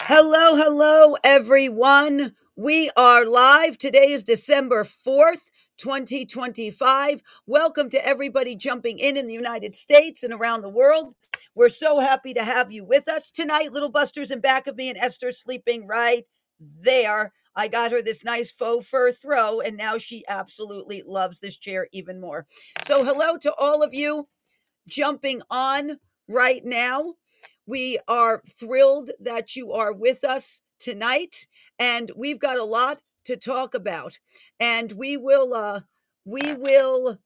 Hello, hello, everyone. We are live. Today is December 4th, 2025. Welcome to everybody jumping in the United States and around the world. We're so happy to have you with us tonight. Little Buster's in back of me, and Esther's sleeping right there. I got her this nice faux fur throw, and now she absolutely loves this chair even more. So, hello to all of you jumping on right now. We are thrilled that you are with us tonight, and we've got a lot to talk about. And we will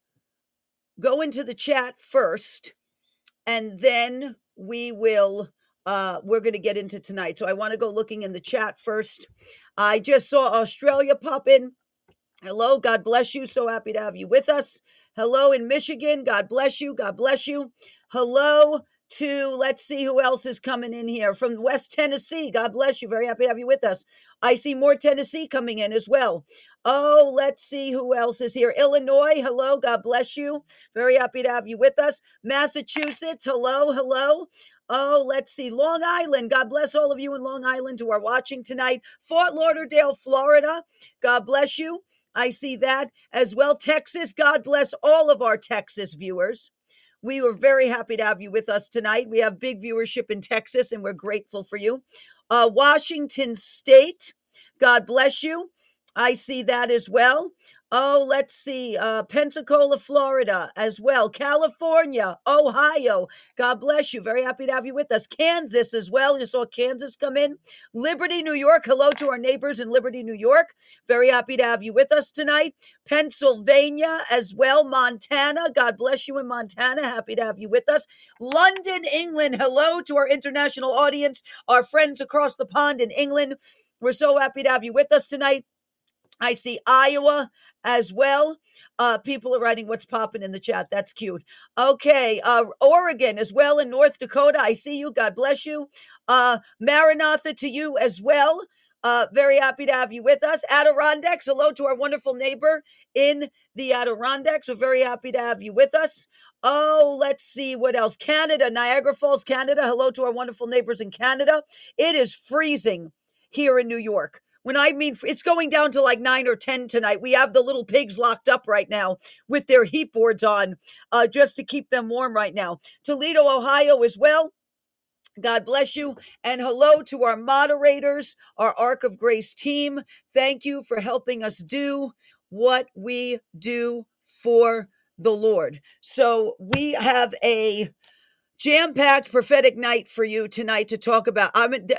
go into the chat first, and then we're going to get into tonight. So I want to go looking in the chat first. I just saw Australia pop in. Hello, God bless you. So happy to have you with us. Hello in Michigan. God bless you. God bless you. Hello to, let's see who else is coming in here from West Tennessee. God bless you. Very happy to have you with us. I see more Tennessee coming in as well. Oh, let's see who else is here. Illinois. Hello. God bless you. Very happy to have you with us. Massachusetts. Hello. Hello. Oh, let's see. Long Island. God bless all of you in Long Island who are watching tonight. Fort Lauderdale, Florida. God bless you. I see that as well. Texas, God bless all of our Texas viewers. We were very happy to have you with us tonight. We have big viewership in Texas, and we're grateful for you. Washington State, God bless you. I see that as well. Oh, let's see. Pensacola, Florida as well. California, Ohio. God bless you. Very happy to have you with us. Kansas as well. You saw Kansas come in. Liberty, New York. Hello to our neighbors in Liberty, New York. Very happy to have you with us tonight. Pennsylvania as well. Montana. God bless you in Montana. Happy to have you with us. London, England. Hello to our international audience, our friends across the pond in England. We're so happy to have you with us tonight. I see Iowa as well. People are writing what's popping in the chat. That's cute. Okay. Oregon as well in North Dakota. I see you. God bless you. Maranatha to you as well. Very happy to have you with us. Adirondacks. Hello to our wonderful neighbor in the Adirondacks. We're very happy to have you with us. Oh, let's see what else. Canada, Niagara Falls, Canada. Hello to our wonderful neighbors in Canada. It is freezing here in New York. When I mean, it's going down to like 9 or 10 tonight. We have the little pigs locked up right now with their heat boards on, just to keep them warm right now. Toledo, Ohio as well. God bless you. And hello to our moderators, our Ark of Grace team. Thank you for helping us do what we do for the Lord. So we have a jam-packed prophetic night for you tonight to talk about.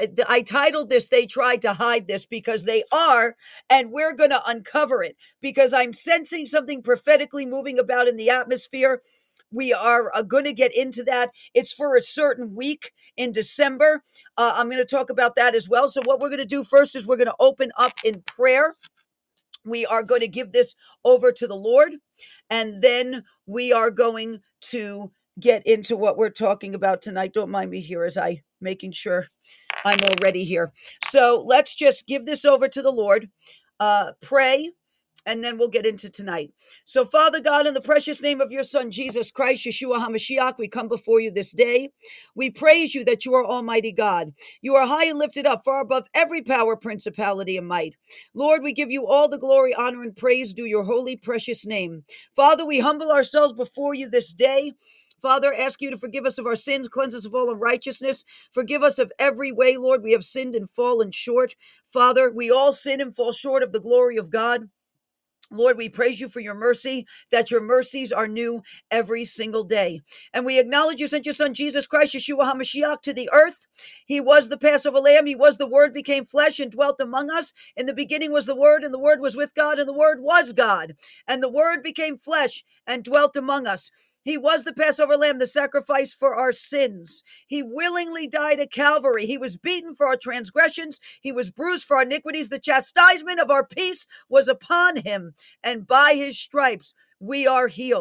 I titled this, They Tried to Hide This, because they are, and we're going to uncover it, because I'm sensing something prophetically moving about in the atmosphere. We are going to get into that. It's for a certain week in December. I'm going to talk about that as well. So what we're going to do first is we're going to open up in prayer. We are going to give this over to the Lord, and then we are going to get into what we're talking about tonight. Don't mind me here as I making sure I'm all ready here. So let's just give this over to the Lord, pray, and then we'll get into tonight. So, Father God, in the precious name of your Son, Jesus Christ, Yeshua HaMashiach, we come before you this day. We praise you that you are Almighty God. You are high and lifted up, far above every power, principality, and might. Lord, we give you all the glory, honor, and praise due your holy, precious name. Father, we humble ourselves before you this day. Father, ask you to forgive us of our sins, cleanse us of all unrighteousness, forgive us of every way, Lord. We have sinned and fallen short. Father, we all sin and fall short of the glory of God. Lord, we praise you for your mercy, that your mercies are new every single day. And we acknowledge you sent your son, Jesus Christ, Yeshua HaMashiach, to the earth. He was the Passover lamb. He was the word, became flesh and dwelt among us. In the beginning was the word, and the word was with God, and the word was God. And the word became flesh and dwelt among us. He was the Passover lamb, the sacrifice for our sins. He willingly died at Calvary. He was beaten for our transgressions. He was bruised for our iniquities. The chastisement of our peace was upon him, and by his stripes we are healed.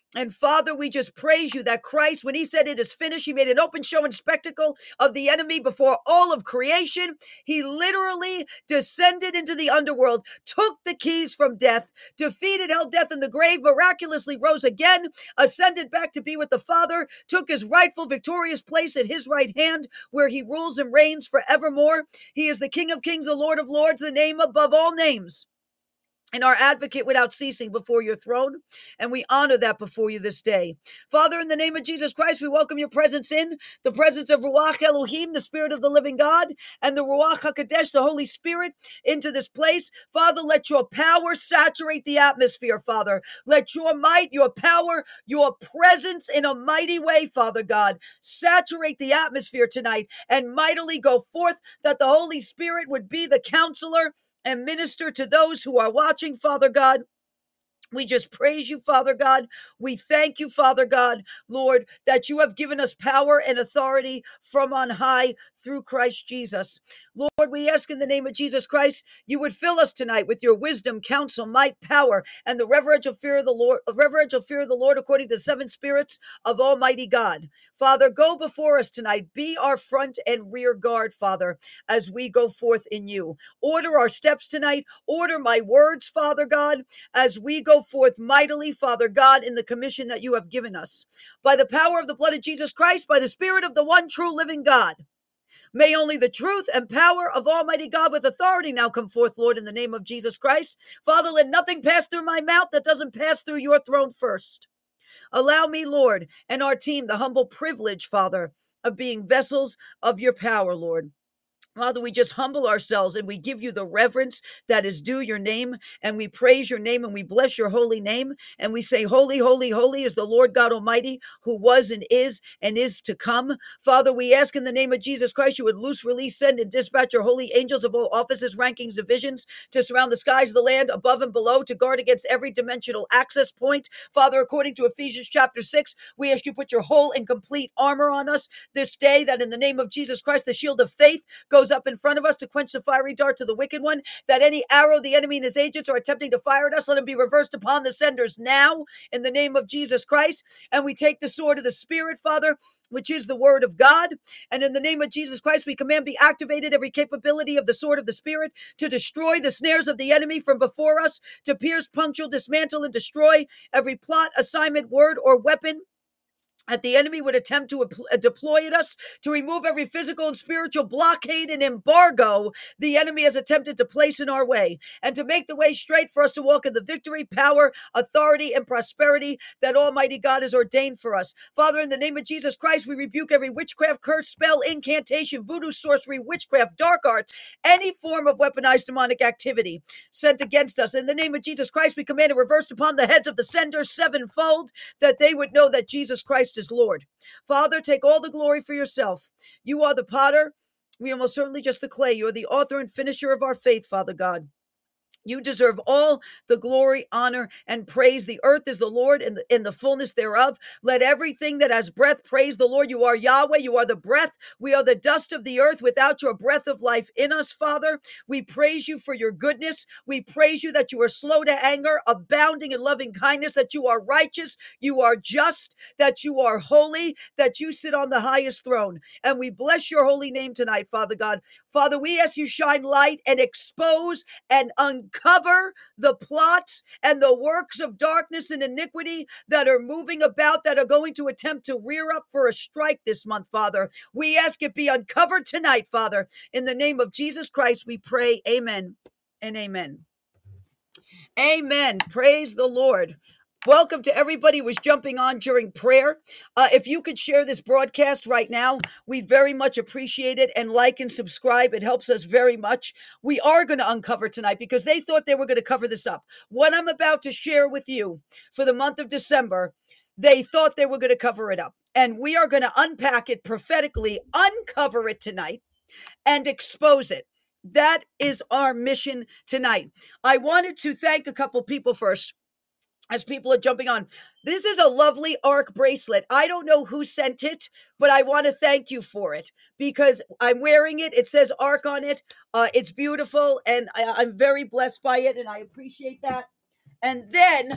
And Father, we just praise you that Christ, when he said it is finished, he made an open show and spectacle of the enemy before all of creation. He literally descended into the underworld, took the keys from death, defeated hell, death, and the grave, miraculously rose again, ascended back to be with the Father, took his rightful victorious place at his right hand, where he rules and reigns forevermore. He is the King of kings, the Lord of lords, the name above all names, and our advocate without ceasing before your throne. And we honor that before you this day. Father, in the name of Jesus Christ, we welcome your presence in, the presence of Ruach Elohim, the Spirit of the living God, and the Ruach HaKodesh, the Holy Spirit, into this place. Father, let your power saturate the atmosphere, Father. Let your might, your power, your presence in a mighty way, Father God, saturate the atmosphere tonight and mightily go forth, that the Holy Spirit would be the counselor and minister to those who are watching, Father God. We just praise you, Father God. We thank you, Father God, Lord, that you have given us power and authority from on high through Christ Jesus. Lord, we ask in the name of Jesus Christ, you would fill us tonight with your wisdom, counsel, might, power, and the reverential fear of the Lord, according to the seven spirits of Almighty God. Father, go before us tonight. Be our front and rear guard, Father, as we go forth in you. Order our steps tonight. Order my words, Father God, as we go forth mightily, Father God, in the commission that you have given us. By the power of the blood of Jesus Christ, by the Spirit of the one true living God, may only the truth and power of Almighty God with authority now come forth, Lord, in the name of Jesus Christ. Father, let nothing pass through my mouth that doesn't pass through your throne first. Allow me, Lord, and our team the humble privilege, Father, of being vessels of your power, Lord. Father, we just humble ourselves and we give you the reverence that is due your name, and we praise your name and we bless your holy name. And we say, holy, holy, holy is the Lord God Almighty, who was and is to come. Father, we ask in the name of Jesus Christ, you would loose, release, send, and dispatch your holy angels of all offices, rankings, divisions to surround the skies of the land above and below, to guard against every dimensional access point. Father, according to Ephesians chapter 6, we ask you put your whole and complete armor on us this day, that in the name of Jesus Christ, the shield of faith goes up in front of us to quench the fiery darts of the wicked one, that any arrow the enemy and his agents are attempting to fire at us, let them be reversed upon the senders now in the name of Jesus Christ. And we take the sword of the Spirit, Father, which is the word of God. And in the name of Jesus Christ, we command be activated every capability of the sword of the Spirit to destroy the snares of the enemy from before us, to pierce, puncture, dismantle, and destroy every plot, assignment, word, or weapon that the enemy would attempt to deploy at us, to remove every physical and spiritual blockade and embargo the enemy has attempted to place in our way, and to make the way straight for us to walk in the victory, power, authority, and prosperity that Almighty God has ordained for us. Father, in the name of Jesus Christ, we rebuke every witchcraft, curse, spell, incantation, voodoo, sorcery, witchcraft, dark arts, any form of weaponized demonic activity sent against us. In the name of Jesus Christ, we command it reversed upon the heads of the senders sevenfold, that they would know that Jesus Christ is Lord. Father, take all the glory for yourself. You are the potter. We are most certainly just the clay. You are the author and finisher of our faith, Father God. You deserve all the glory, honor, and praise. The earth is the Lord and the fullness thereof. Let everything that has breath praise the Lord. You are Yahweh. You are the breath. We are the dust of the earth without your breath of life in us, Father. We praise you for your goodness. We praise you that you are slow to anger, abounding in loving kindness, that you are righteous, you are just, that you are holy, that you sit on the highest throne. And we bless your holy name tonight, Father God. Father, we ask you shine light and expose and uncover the plots and the works of darkness and iniquity that are moving about, that are going to attempt to rear up for a strike this month, Father. We ask it be uncovered tonight, Father. In the name of Jesus Christ, we pray. Amen and amen. Amen. Praise the Lord. Welcome to everybody who was jumping on during prayer. If you could share this broadcast right now, we'd very much appreciate it, and like and subscribe. It helps us very much. We are going to uncover tonight, because they thought they were going to cover this up. What I'm about to share with you for the month of December, they thought they were going to cover it up. And we are going to unpack it prophetically, uncover it tonight, and expose it. That is our mission tonight. I wanted to thank a couple people first, as people are jumping on. This is a lovely ARC bracelet. I don't know who sent it, but I want to thank you for it, because I'm wearing it. It says ARC on it. It's beautiful, and I'm very blessed by it, and I appreciate that. And then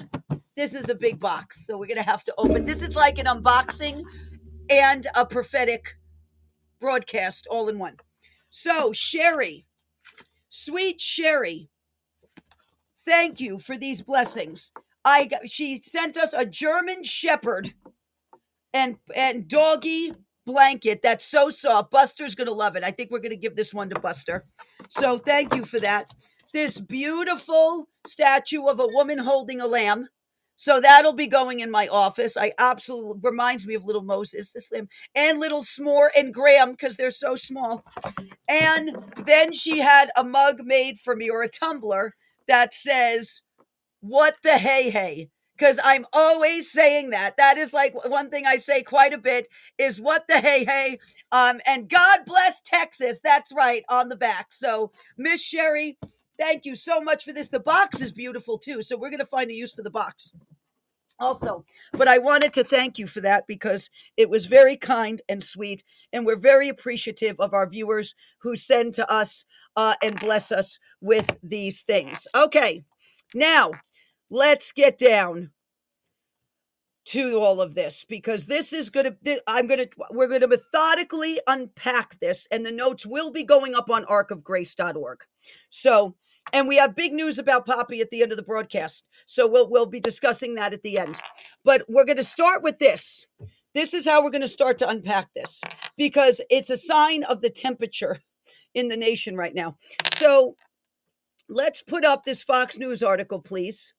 This is a big box, so we're going to have to open. This is like an unboxing and a prophetic broadcast all in one. So, Sherry, sweet Sherry, thank you for these blessings. She sent us a German Shepherd and doggy blanket that's so soft. Buster's gonna love it. I think we're gonna give this one to Buster. So thank you for that. This beautiful statue of a woman holding a lamb. So that'll be going in my office. I absolutely reminds me of little Moses, this lamb, and little S'more and Graham because they're so small. And then she had a mug made for me, or a tumbler that says, "What the hey?" Because I'm always saying that. That is like one thing I say quite a bit is "What the hey?" And God bless Texas. That's right, on the back. So Miss Sherry, thank you so much for this. The box is beautiful too. So we're going to find a use for the box also. But I wanted to thank you for that because it was very kind and sweet. And we're very appreciative of our viewers who send to us and bless us with these things. Okay, now let's get down to all of this because this is we're going to methodically unpack this, and the notes will be going up on arcofgrace.org. So, and we have big news about Poppy at the end of the broadcast. So we'll be discussing that at the end. But we're going to start with this. This is how we're going to start to unpack this because it's a sign of the temperature in the nation right now. So let's put up this Fox News article, please.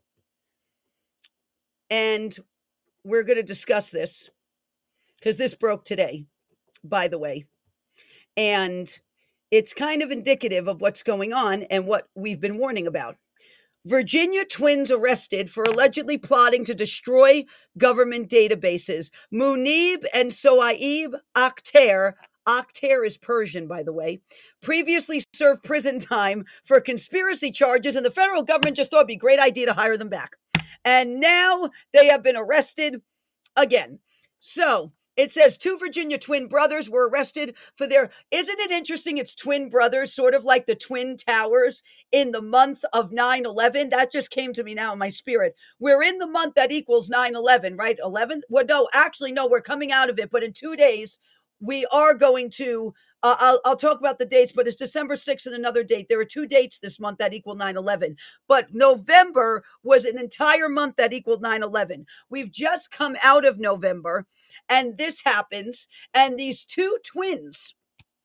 And we're going to discuss this because this broke today, by the way. And it's kind of indicative of what's going on and what we've been warning about. Virginia twins arrested for allegedly plotting to destroy government databases. Munib and Soaib Akhter. Akhter is Persian, by the way, previously served prison time for conspiracy charges, and the federal government just thought it'd be a great idea to hire them back. And now they have been arrested again. So it says 2 Virginia twin brothers were arrested for their, isn't it interesting? It's twin brothers, sort of like the Twin Towers in the month of 9/11. That just came to me now in my spirit. We're in the month that equals 9/11, right? 11th? Well, no, actually, no, we're coming out of it. But in 2 days, we are going to, I'll talk about the dates, but it's December 6th and another date. There are 2 dates this month that equal 9/11. But November was an entire month that equaled 9/11. We've just come out of November, and this happens. And these 2 twins,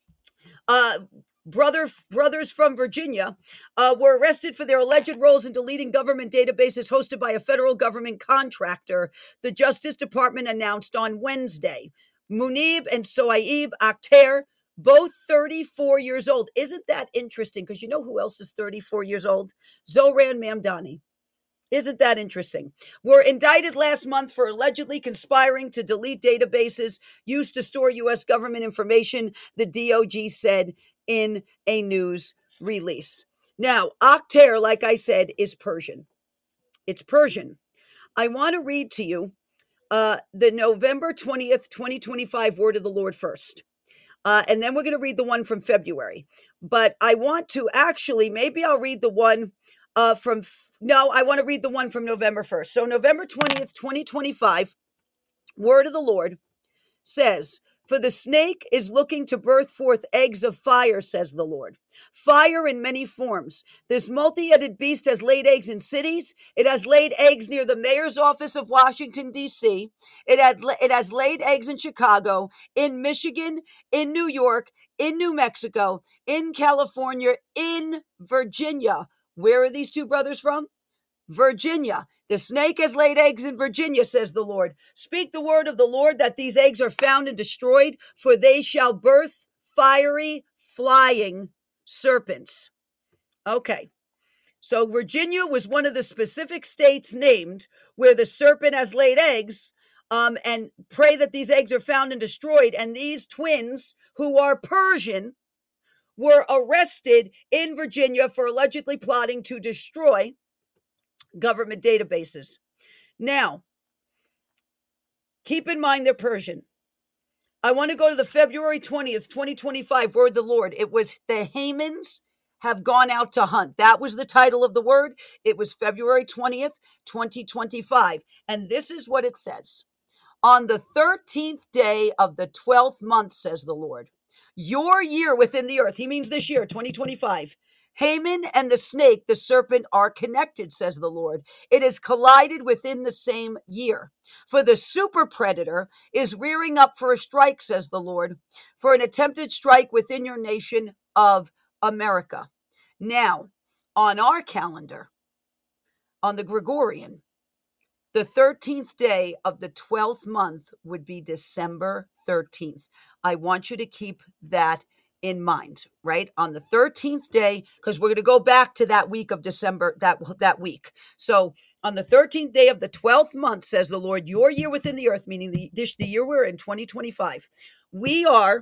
brothers from Virginia, were arrested for their alleged roles in deleting government databases hosted by a federal government contractor, the Justice Department announced on Wednesday. Munib and Soaib Akhter, both 34 years old. Isn't that interesting? Because you know who else is 34 years old? Zohran Mamdani. Isn't that interesting? Were indicted last month for allegedly conspiring to delete databases used to store U.S. government information, the DOJ said in a news release. Now, Akhter, like I said, is Persian. It's Persian. I want to read to you the November 20th, 2025 word of the Lord first. And then we're going to read the one from February. But I want to actually, maybe I'll read the one I want to read the one from November 1st. So November 20th, 2025, word of the Lord says, "For the snake is looking to birth forth eggs of fire, says the Lord. Fire in many forms. This multi-headed beast has laid eggs in cities. It has laid eggs near the mayor's office of Washington, D.C. It has laid eggs in Chicago, in Michigan, in New York, in New Mexico, in California, in Virginia." Where are these 2 brothers from? Virginia. The snake has laid eggs in Virginia, says the Lord. Speak the word of the Lord that these eggs are found and destroyed, for they shall birth fiery, flying serpents. Okay. So Virginia was one of the specific states named where the serpent has laid eggs, and pray that these eggs are found and destroyed. And these twins, who are Persian, were arrested in Virginia for allegedly plotting to destroy government databases. Now, keep in mind they're Persian. I want to go to the February 20th, 2025 word of the Lord. It was the Hamans have gone out to hunt. That was the title of the word. It was February 20th, 2025. And this is what it says. On the 13th day of the 12th month, says the Lord, your year within the earth, he means this year, 2025. Haman and the snake, the serpent, are connected, says the Lord. It is collided within the same year. For the super predator is rearing up for a strike, says the Lord, for an attempted strike within your nation of America. Now, on our calendar, on the Gregorian, the 13th day of the 12th month would be December 13th. I want you to keep that in mind, right? On the 13th day, because we're going to go back to that week of December, that week. So on the 13th day of the 12th month, says the Lord, your year within the earth, meaning the year we're in, 2025, we are,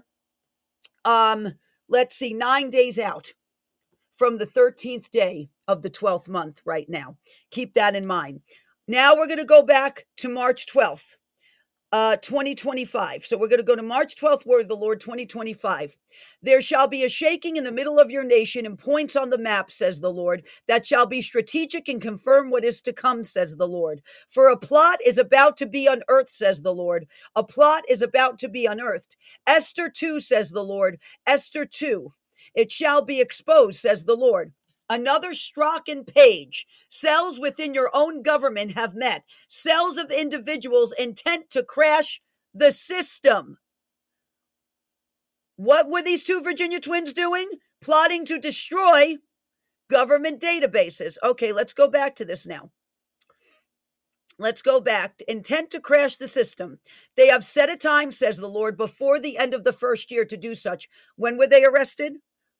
let's see, 9 days out from the 13th day of the 12th month right now. Keep that in mind. Now we're going to go back to March 12th, 2025. So we're going to go to March 12th, word of the Lord, 2025. There shall be a shaking in the middle of your nation and points on the map, says the Lord, that shall be strategic and confirm what is to come, says the Lord. For a plot is about to be unearthed, says the Lord. A plot is about to be unearthed. Esther 2, says the Lord. Esther 2. It shall be exposed, says the Lord. Another Strachan page. Cells within your own government have met. Cells of individuals intent to crash the system. What were these two Virginia twins doing? Plotting to destroy government databases. Okay, let's go back to this now. Let's go back. Intent to crash the system. They have set a time, says the Lord, before the end of the first year to do such. When were they arrested?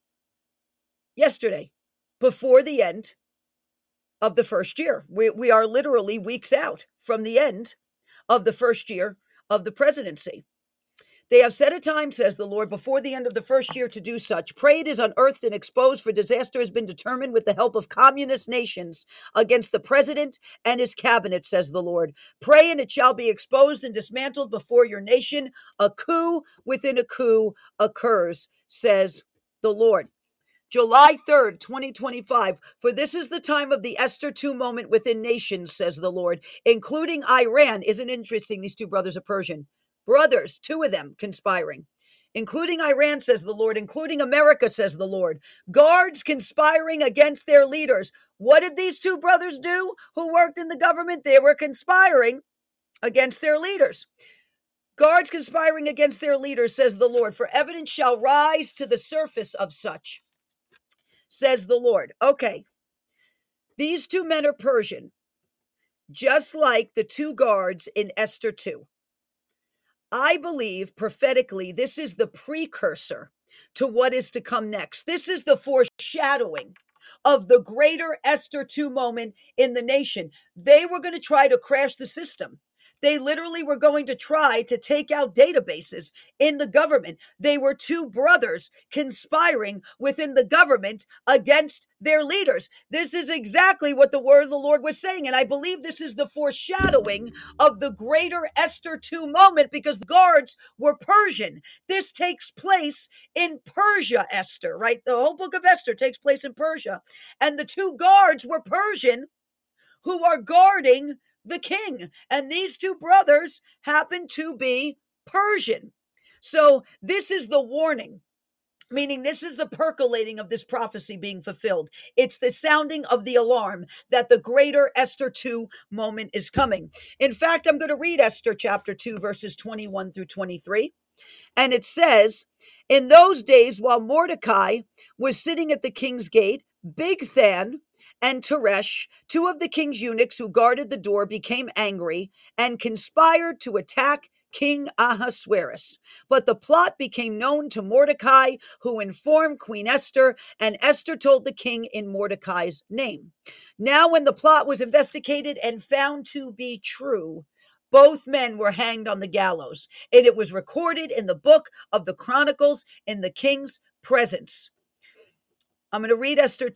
Yesterday. Before the end of the first year. We are literally weeks out from the end of the first year of the presidency. They have set a time, says the Lord, before the end of the first year to do such. Prey is unearthed and exposed, for disaster has been determined with the help of communist nations against the president and his cabinet, says the Lord. Pray and it shall be exposed and dismantled before your nation. A coup within a coup occurs, says the Lord. July 3rd, 2025, for this is the time of the Esther 2 moment within nations, says the Lord, including Iran. Isn't it interesting? These two brothers are Persian. Brothers, two of them conspiring. Including Iran, says the Lord, including America, says the Lord. Guards conspiring against their leaders. What did these two brothers do who worked in the government? They were conspiring against their leaders. Guards conspiring against their leaders, says the Lord, for evidence shall rise to the surface of such, says the Lord. Okay, these two men are Persian, just like the two guards in Esther 2. I believe prophetically this is the precursor to what is to come next. This is the foreshadowing of the greater Esther 2 moment in the nation. They were going to try to crash the system. They literally were going to try to take out databases in the government. They were two brothers conspiring within the government against their leaders. This is exactly what the word of the Lord was saying. And I believe this is the foreshadowing of the greater Esther 2 moment, because the guards were Persian. This takes place in Persia, Esther, right? The whole book of Esther takes place in Persia. And the two guards were Persian who are guarding the king. And these two brothers happen to be Persian. So this is the warning, meaning this is the percolating of this prophecy being fulfilled. It's the sounding of the alarm that the greater Esther 2 moment is coming. In fact, I'm going to read Esther chapter 2, verses 21 through 23. And it says, in those days, while Mordecai was sitting at the king's gate, Bigthan and Teresh, two of the king's eunuchs who guarded the door, became angry and conspired to attack King Ahasuerus. But the plot became known to Mordecai, who informed Queen Esther, and Esther told the king in Mordecai's name. Now, when the plot was investigated and found to be true, both men were hanged on the gallows, and it was recorded in the book of the Chronicles in the king's presence. I'm going to read Esther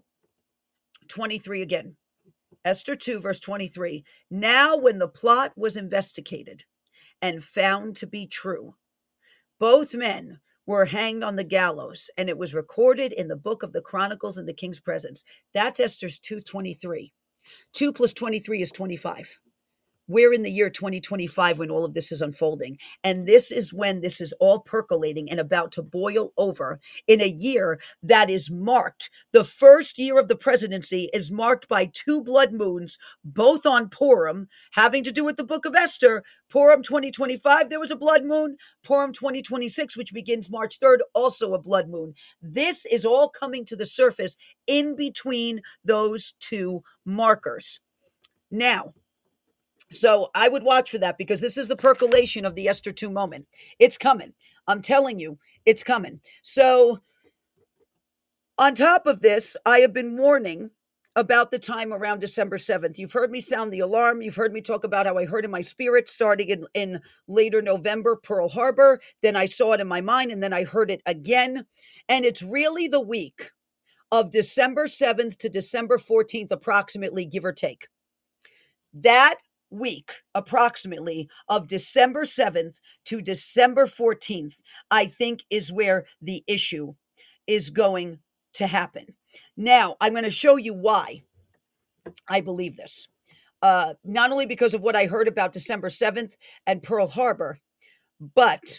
2:23 again. Esther 2, verse 23. Now, when the plot was investigated and found to be true, both men were hanged on the gallows, and it was recorded in the book of the Chronicles in the king's presence. That's Esther's 2:23. 2 plus 23 is 25. We're in the year 2025 when all of this is unfolding. And this is when this is all percolating and about to boil over in a year that is marked. The first year of the presidency is marked by two blood moons, both on Purim, having to do with the book of Esther. Purim 2025, there was a blood moon. Purim 2026, which begins March 3rd, also a blood moon. This is all coming to the surface in between those two markers. Now, so I would watch for that because this is the percolation of the Esther 2 moment. It's coming. I'm telling you, it's coming. So on top of this, I have been warning about the time around December 7th. You've heard me sound the alarm. You've heard me talk about how I heard in my spirit starting in later November, Pearl Harbor. Then I saw it in my mind, and then I heard it again. And it's really the week of December 7th to December 14th, approximately, give or take. That week, approximately, of December 7th to December 14th, I think is where the issue is going to happen. Now, I'm going to show you why I believe this. Not only because of what I heard about December 7th and Pearl Harbor, but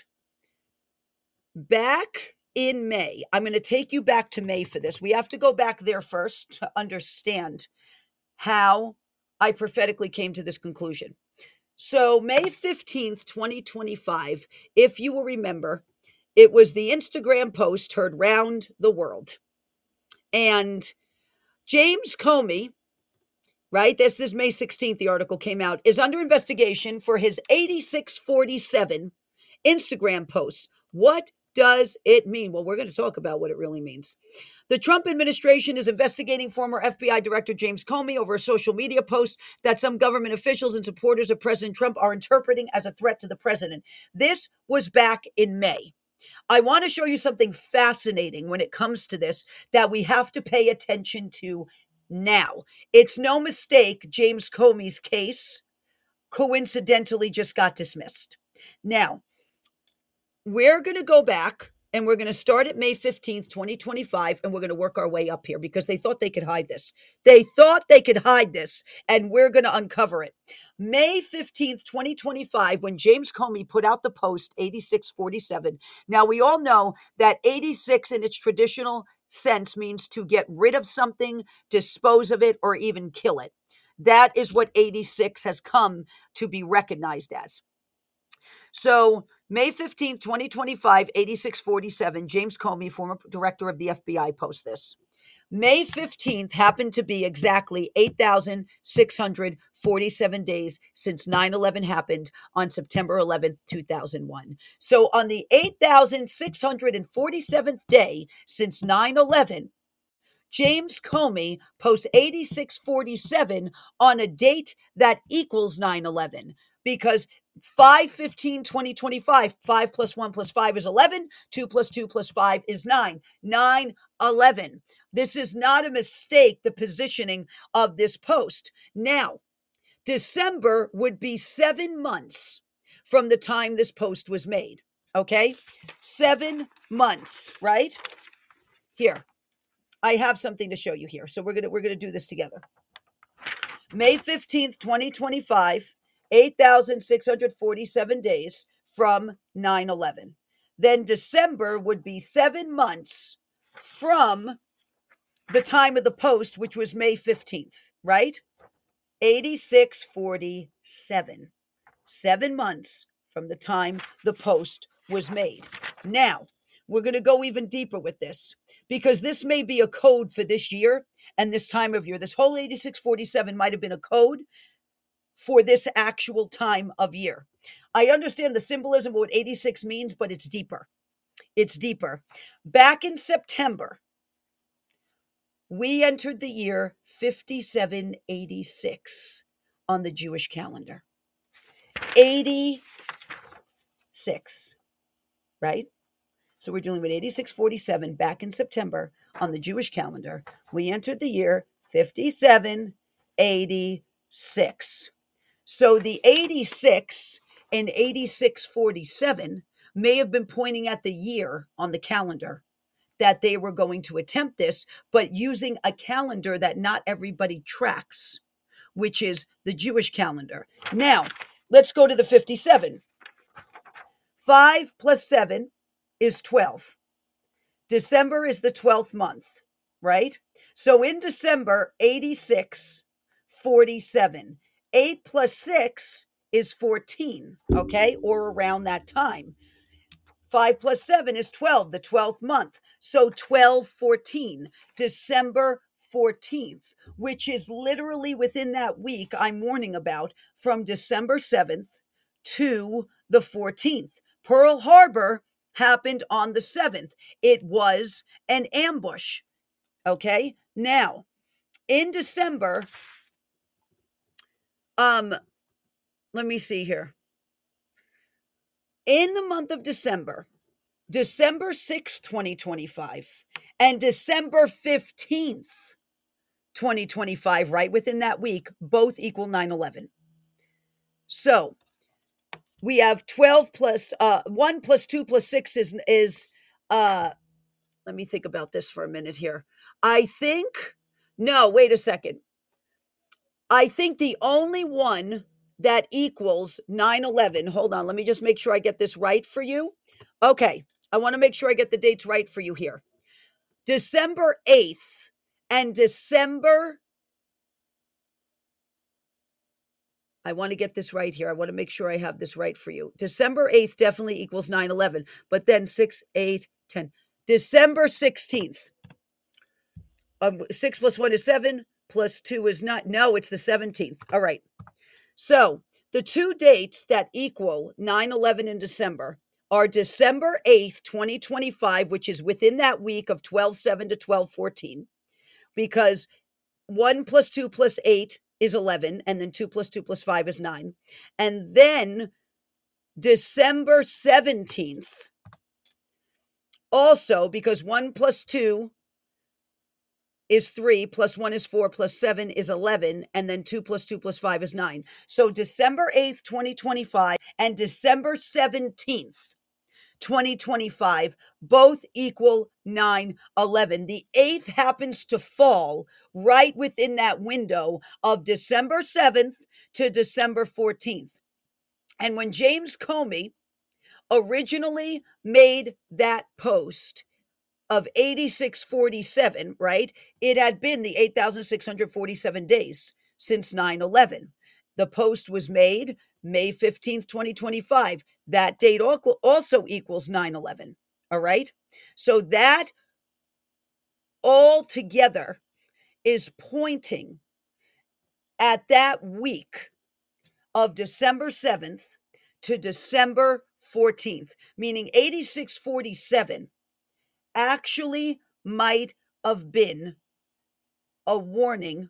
back in May, I'm going to take you back to May for this. We have to go back there first to understand how I prophetically came to this conclusion. So May 15th, 2025, if you will remember, it was the Instagram post heard round the world. And James Comey, right, this is May 16th, the article came out, is under investigation for his 8647 Instagram post. What does it mean? Well, we're going to talk about what it really means. The Trump administration is investigating former FBI Director James Comey over a social media post that some government officials and supporters of President Trump are interpreting as a threat to the president. This was back in May. I want to show you something fascinating when it comes to this that we have to pay attention to now. It's no mistake James Comey's case coincidentally just got dismissed. Now, we're going to go back and we're going to start at May 15th, 2025, and we're going to work our way up here because they thought they could hide this. They thought they could hide this, and we're going to uncover it. May 15th, 2025, when James Comey put out the post 8647. Now, we all know that 86 in its traditional sense means to get rid of something, dispose of it, or even kill it. That is what 86 has come to be recognized as. So May 15th, 2025, 8647, James Comey, former director of the FBI, posts this. May 15th happened to be exactly 8,647 days since 9/11 happened on September 11th, 2001. So on the 8,647th day since 9/11, James Comey posts 8647 on a date that equals 9/11 because 5/15/2025, 5 plus 1 plus 5 is 11, 2 plus 2 plus 5 is 9, 9/11. This is not a mistake, the positioning of this post. Now, December would be 7 months from the time this post was made, okay? 7 months, right? Here, I have something to show you here. So we're gonna do this together. May 15th, 2025, 8,647 days from 9/11. Then December would be 7 months from the time of the post, which was May 15th, right? 8647. 7 months from the time the post was made. Now, we're going to go even deeper with this because this may be a code for this year and this time of year. This whole 8647 might have been a code for this actual time of year. I understand the symbolism of what 86 means, but it's deeper. It's deeper. Back in September, we entered the year 5786 on the Jewish calendar. 86, right? So we're dealing with 8647 back in September on the Jewish calendar. We entered the year 5786. So the 86 and 8647 may have been pointing at the year on the calendar that they were going to attempt this, but using a calendar that not everybody tracks, which is the Jewish calendar. Now, let's go to the 57. 5 plus 7 is 12. December is the 12th month, right? So in December, 86, 47. 8 plus 6 is 14, okay? Or around that time. 5 plus 7 is 12, the 12th month. So 12/14, December 14th, which is literally within that week I'm warning about, from December 7th to the 14th. Pearl Harbor happened on the 7th. It was an ambush. Okay? Now, in December, let me see here. In the month of December 6th, 2025, and December 15th, 2025, right within that week, both equal 9/11. So we have 12 plus 1 plus 2 plus 6 is let me think about this for a minute here. No, wait a second. I think the only one that equals 9/11, hold on, let me just make sure I get this right for you. Okay, I want to make sure I get the dates right for you here. December 8th and I want to get this right here. I want to make sure I have this right for you. December 8th definitely equals 9/11, but then 6, 8, 10. December 16th. 6 plus 1 is 7, plus 2 is 9. No, it's the 17th. All right. So the two dates that equal 9/11 in December are December 8th, 2025, which is within that week of 12/7 to 12/14, because 1 plus 2 plus 8 is 11, and then 2 plus 2 plus 5 is 9. And then December 17th, also because 1 plus 2 is 3, plus 1 is 4, plus 7 is 11, and then 2 plus 2 plus 5 is 9. So December 8th, 2025, and December 17th, 2025, both equal 9/11. The 8th happens to fall right within that window of December 7th to December 14th. And when James Comey originally made that post of 8647, right? It had been the 8,647 days since 9/11. The post was made May 15th, 2025. That date also equals 9/11. All right? So that all together is pointing at that week of December 7th to December 14th, meaning 8647 actually might have been a warning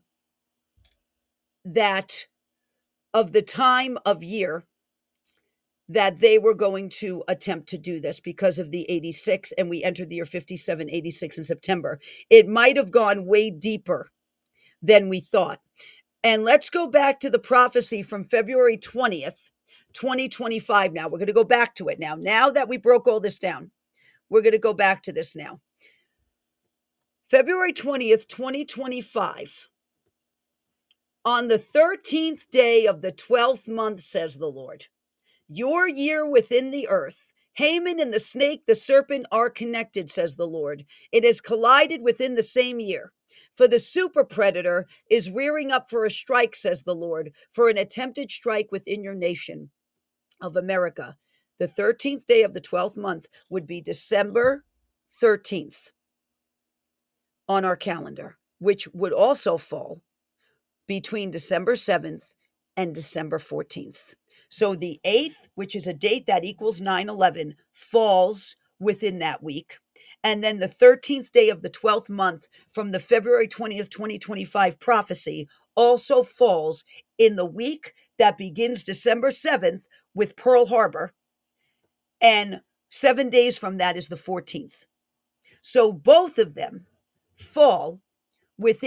that of the time of year that they were going to attempt to do this because of the 86, and we entered the year 57, 86 in September. It might have gone way deeper than we thought. And let's go back to the prophecy from February 20th, 2025 now. We're going to go back to it now. Now that we broke all this down, we're going to go back to this now. February 20th, 2025. On the 13th day of the 12th month, says the Lord, your year within the earth, Haman and the snake, the serpent, are connected, says the Lord. It has collided within the same year. For the super predator is rearing up for a strike, says the Lord, for an attempted strike within your nation of America. The 13th day of the 12th month would be December 13th on our calendar, which would also fall between December 7th and December 14th. So the 8th, which is a date that equals 9/11, falls within that week. And then the 13th day of the 12th month from the February 20th, 2025 prophecy also falls in the week that begins December 7th with Pearl Harbor. And 7 days from that is the 14th. So both of them fall within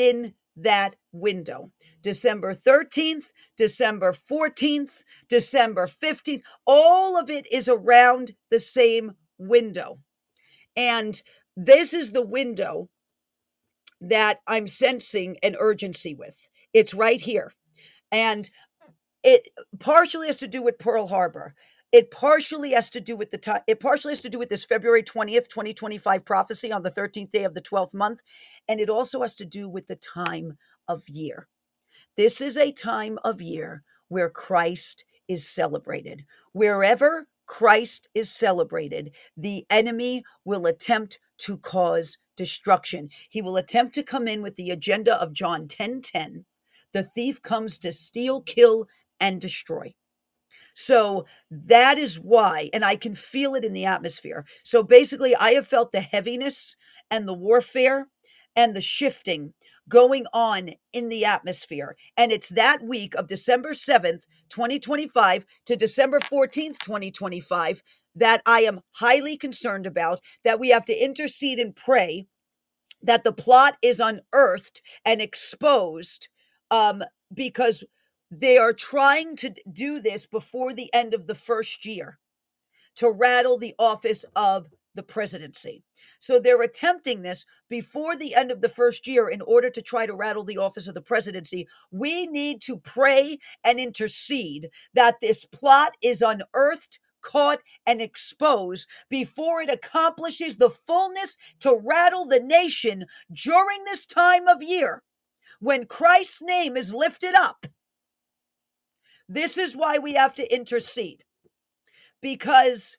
that window. December 13th, December 14th, December 15th, all of it is around the same window. And this is the window that I'm sensing an urgency with. It's right here. And it partially has to do with Pearl Harbor. It partially has to do with the time. It partially has to do with this February 20th, 2025 prophecy on the 13th day of the 12th month. And it also has to do with the time of year. This is a time of year where Christ is celebrated. Wherever Christ is celebrated, the enemy will attempt to cause destruction. He will attempt to come in with the agenda of John 10:10. The thief comes to steal, kill, and destroy. So that is why, and I can feel it in the atmosphere. So basically, I have felt the heaviness and the warfare and the shifting going on in the atmosphere. And it's that week of December 7th, 2025 to December 14th, 2025 that I am highly concerned about, that we have to intercede and pray that the plot is unearthed and exposed, because they are trying to do this before the end of the first year to rattle the office of the presidency. So they're attempting this before the end of the first year in order to try to rattle the office of the presidency. We need to pray and intercede that this plot is unearthed, caught, and exposed before it accomplishes the fullness to rattle the nation during this time of year when Christ's name is lifted up. This is why we have to intercede, because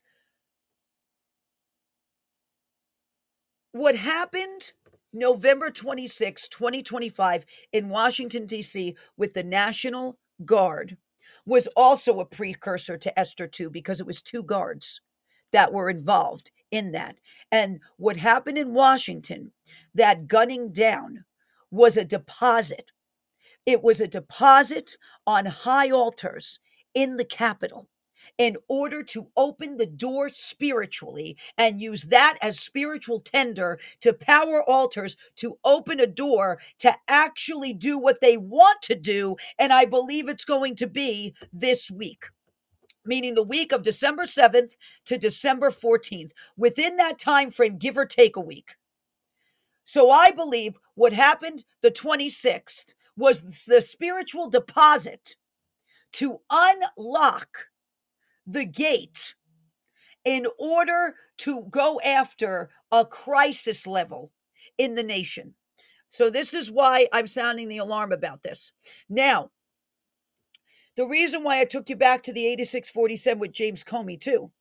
what happened November 26, 2025 in Washington, D.C. with the National Guard was also a precursor to Esther 2, because it was two guards that were involved in that. And what happened in Washington, that gunning down, was a deposit. It was a deposit on high altars in the Capitol in order to open the door spiritually and use that as spiritual tender to power altars to open a door to actually do what they want to do. And I believe it's going to be this week, meaning the week of December 7th to December 14th, within that time frame, give or take a week. So I believe what happened the 26th was the spiritual deposit to unlock the gate in order to go after a crisis level in the nation. So this is why I'm sounding the alarm about this. Now, the reason why I took you back to the 8647 with James Comey too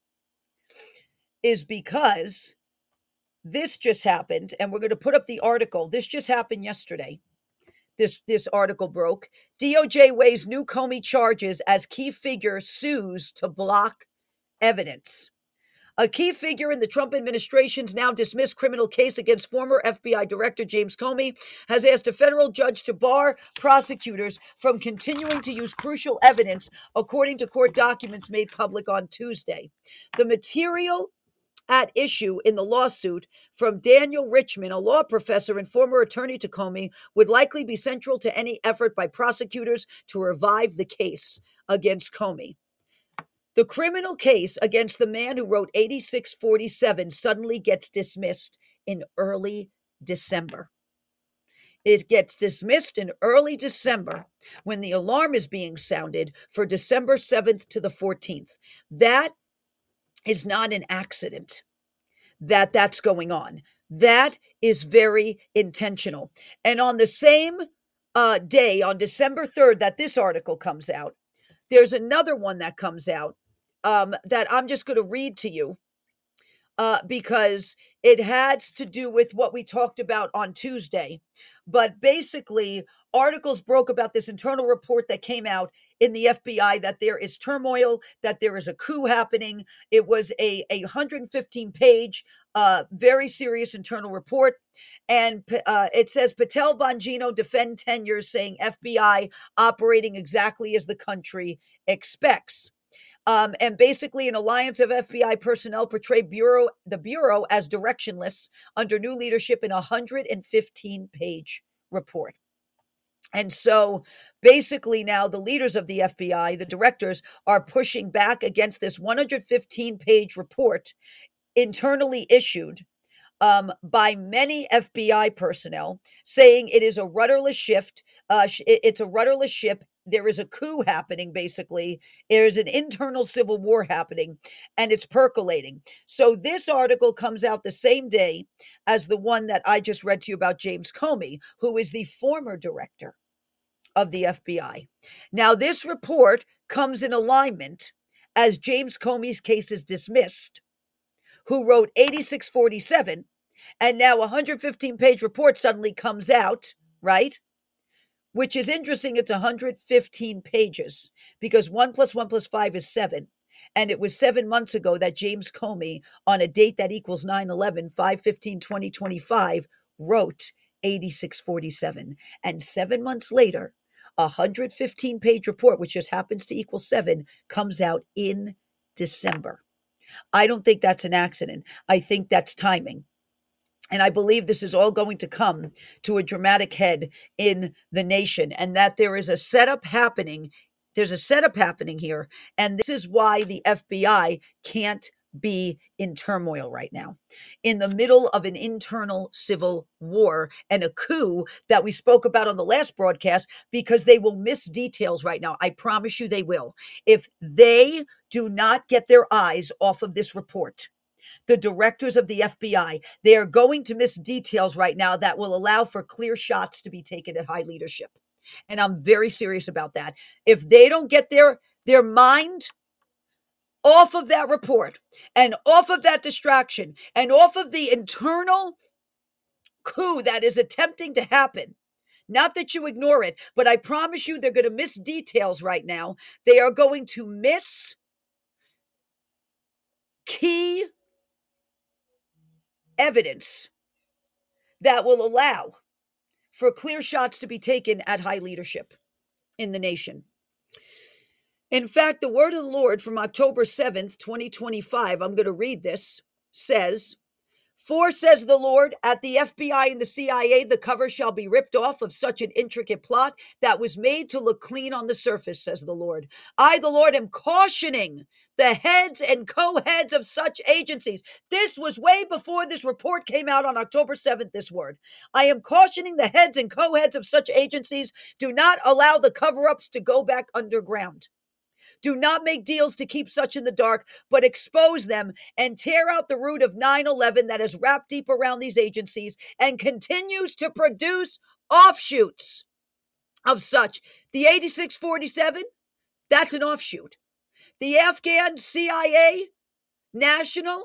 is because this just happened, and we're going to put up the article. This just happened yesterday. This article broke. DOJ weighs new Comey charges as key figure sues to block evidence. A key figure in the Trump administration's now dismissed criminal case against former FBI Director James Comey has asked a federal judge to bar prosecutors from continuing to use crucial evidence, according to court documents made public on Tuesday. The material at issue in the lawsuit from Daniel Richman, a law professor and former attorney to Comey, would likely be central to any effort by prosecutors to revive the case against Comey. The criminal case against the man who wrote 8647 suddenly gets dismissed in early December. It gets dismissed in early December when the alarm is being sounded for December 7th to the 14th. That is not an accident that's going on. That is very intentional. And on the same day, on December 3rd, that this article comes out, there's another one that comes out that I'm just going to read to you because it has to do with what we talked about on Tuesday. But basically, articles broke about this internal report that came out in the FBI that there is turmoil, that there is a coup happening. It was a 115-page, very serious internal report. And it says Patel Bongino defend tenure, saying FBI operating exactly as the country expects. And basically, an alliance of FBI personnel portrayed the Bureau as directionless under new leadership in a 115-page report. And so basically now the leaders of the FBI, the directors, are pushing back against this 115-page report internally issued by many FBI personnel, saying it is a rudderless shift. It's a rudderless ship. There is a coup happening, basically. There's an internal civil war happening, and it's percolating. So this article comes out the same day as the one that I just read to you about James Comey, who is the former director of the FBI. Now, this report comes in alignment as James Comey's case is dismissed, who wrote 8647, and now a 115-page report suddenly comes out, right? Which is interesting. It's 115 pages because 1 + 1 + 5 is 7. And it was 7 months ago that James Comey, on a date that equals 9/11, 5/15/2025, wrote 8647. And 7 months later, a 115-page report, which just happens to equal 7, comes out in December. I don't think that's an accident. I think that's timing. And I believe this is all going to come to a dramatic head in the nation, and that there is a setup happening. There's a setup happening here. And this is why the FBI can't be in turmoil right now, in the middle of an internal civil war and a coup that we spoke about on the last broadcast, because they will miss details right now. I promise you they will. If they do not get their eyes off of this report, the directors of the FBI, they are going to miss details right now that will allow for clear shots to be taken at high leadership. And I'm very serious about that. If they don't get their mind off of that report and off of that distraction and off of the internal coup that is attempting to happen, not that you ignore it, but I promise you they're going to miss details right now. They are going to miss key evidence that will allow for clear shots to be taken at high leadership in the nation. In fact, the word of the Lord from October 7th, 2025, I'm going to read this, says, "For, says the Lord, at the FBI and the CIA, the cover shall be ripped off of such an intricate plot that was made to look clean on the surface, says the Lord. I, the Lord, am cautioning the heads and co-heads of such agencies." This was way before this report came out on October 7th, this word. "I am cautioning the heads and co-heads of such agencies, do not allow the cover-ups to go back underground. Do not make deals to keep such in the dark, but expose them and tear out the root of 9/11 that is wrapped deep around these agencies and continues to produce offshoots of such." The 8647, that's an offshoot. The Afghan CIA national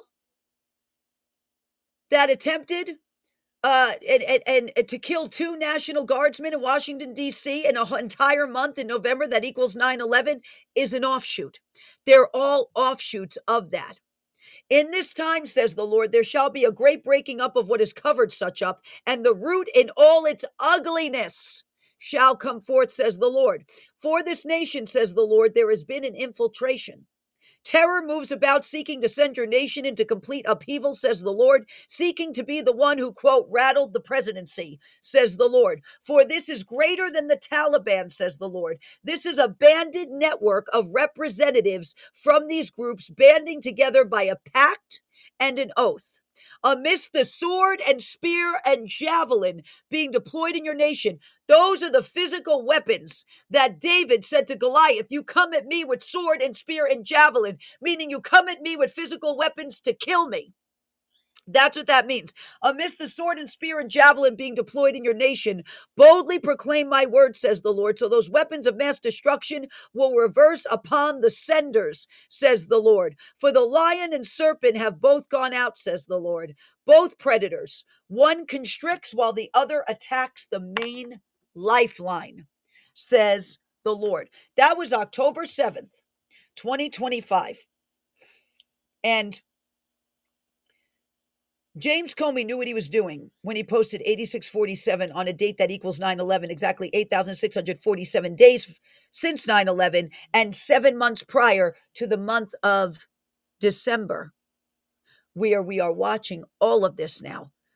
that attempted and to kill 2 National Guardsmen in Washington, D.C. in an entire month in November that equals 9/11 is an offshoot. They're all offshoots of that. "In this time, says the Lord, there shall be a great breaking up of what is covered such up, and the root in all its ugliness shall come forth, says the Lord. For this nation, says the Lord, there has been an infiltration. Terror moves about seeking to send your nation into complete upheaval, says the Lord, seeking to be the one who, quote, rattled the presidency, says the Lord. For this is greater than the Taliban, says the Lord. This is a banded network of representatives from these groups banding together by a pact and an oath. Amidst the sword and spear and javelin being deployed in your nation, those are the physical weapons that David said to Goliath, you come at me with sword and spear and javelin, meaning you come at me with physical weapons to kill me. That's what that means. Amidst the sword and spear and javelin being deployed in your nation, boldly proclaim my word, says the Lord. So those weapons of mass destruction will reverse upon the senders, says the Lord. For the lion and serpent have both gone out, says the Lord. Both predators. One constricts while the other attacks the main lifeline, says the Lord. That was October 7th, 2025. And James Comey knew what he was doing when he posted 8647 on a date that equals 9/11, exactly 8,647 days since 9/11 and 7 months prior to the month of December, where we are watching all of this now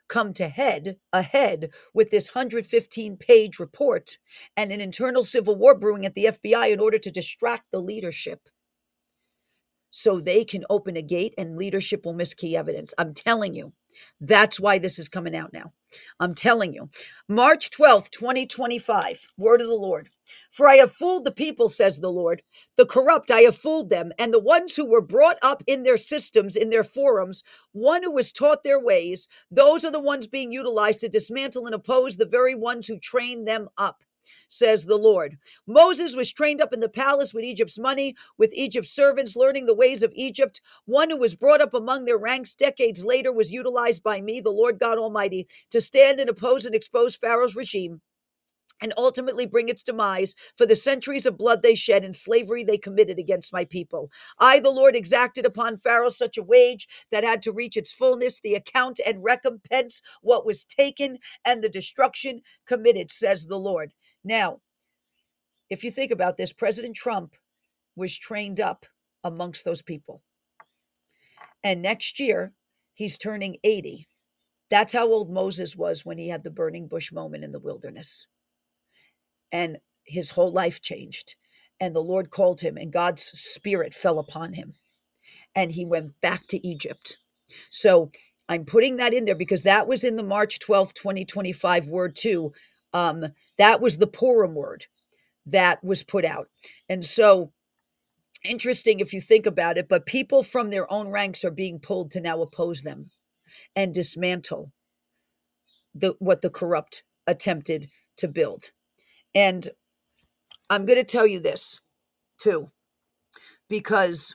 come to ahead with this 115-page report and an internal civil war brewing at the FBI in order to distract the leadership so they can open a gate and leadership will miss key evidence. I'm telling you, that's why this is coming out now. I'm telling you. March 12th, 2025, word of the Lord. For I have fooled the people, says the Lord. The corrupt, I have fooled them. And the ones who were brought up in their systems, in their forums, one who was taught their ways, those are the ones being utilized to dismantle and oppose the very ones who train them up, says the Lord. Moses was trained up in the palace with Egypt's money, with Egypt's servants, learning the ways of Egypt. One who was brought up among their ranks decades later was utilized by me, the Lord God Almighty, to stand and oppose and expose Pharaoh's regime and ultimately bring its demise for the centuries of blood they shed and slavery they committed against my people. I, the Lord, exacted upon Pharaoh such a wage that had to reach its fullness, the account and recompense what was taken and the destruction committed, says the Lord. Now, if you think about this, President Trump was trained up amongst those people. And next year, he's turning 80. That's how old Moses was when he had the burning bush moment in the wilderness. And his whole life changed. And the Lord called him, and God's spirit fell upon him. And he went back to Egypt. So I'm putting that in there because that was in the March 12th, 2025 word too. That was the Purim word that was put out. And so interesting if you think about it, but people from their own ranks are being pulled to now oppose them and dismantle what the corrupt attempted to build. And I'm going to tell you this too, because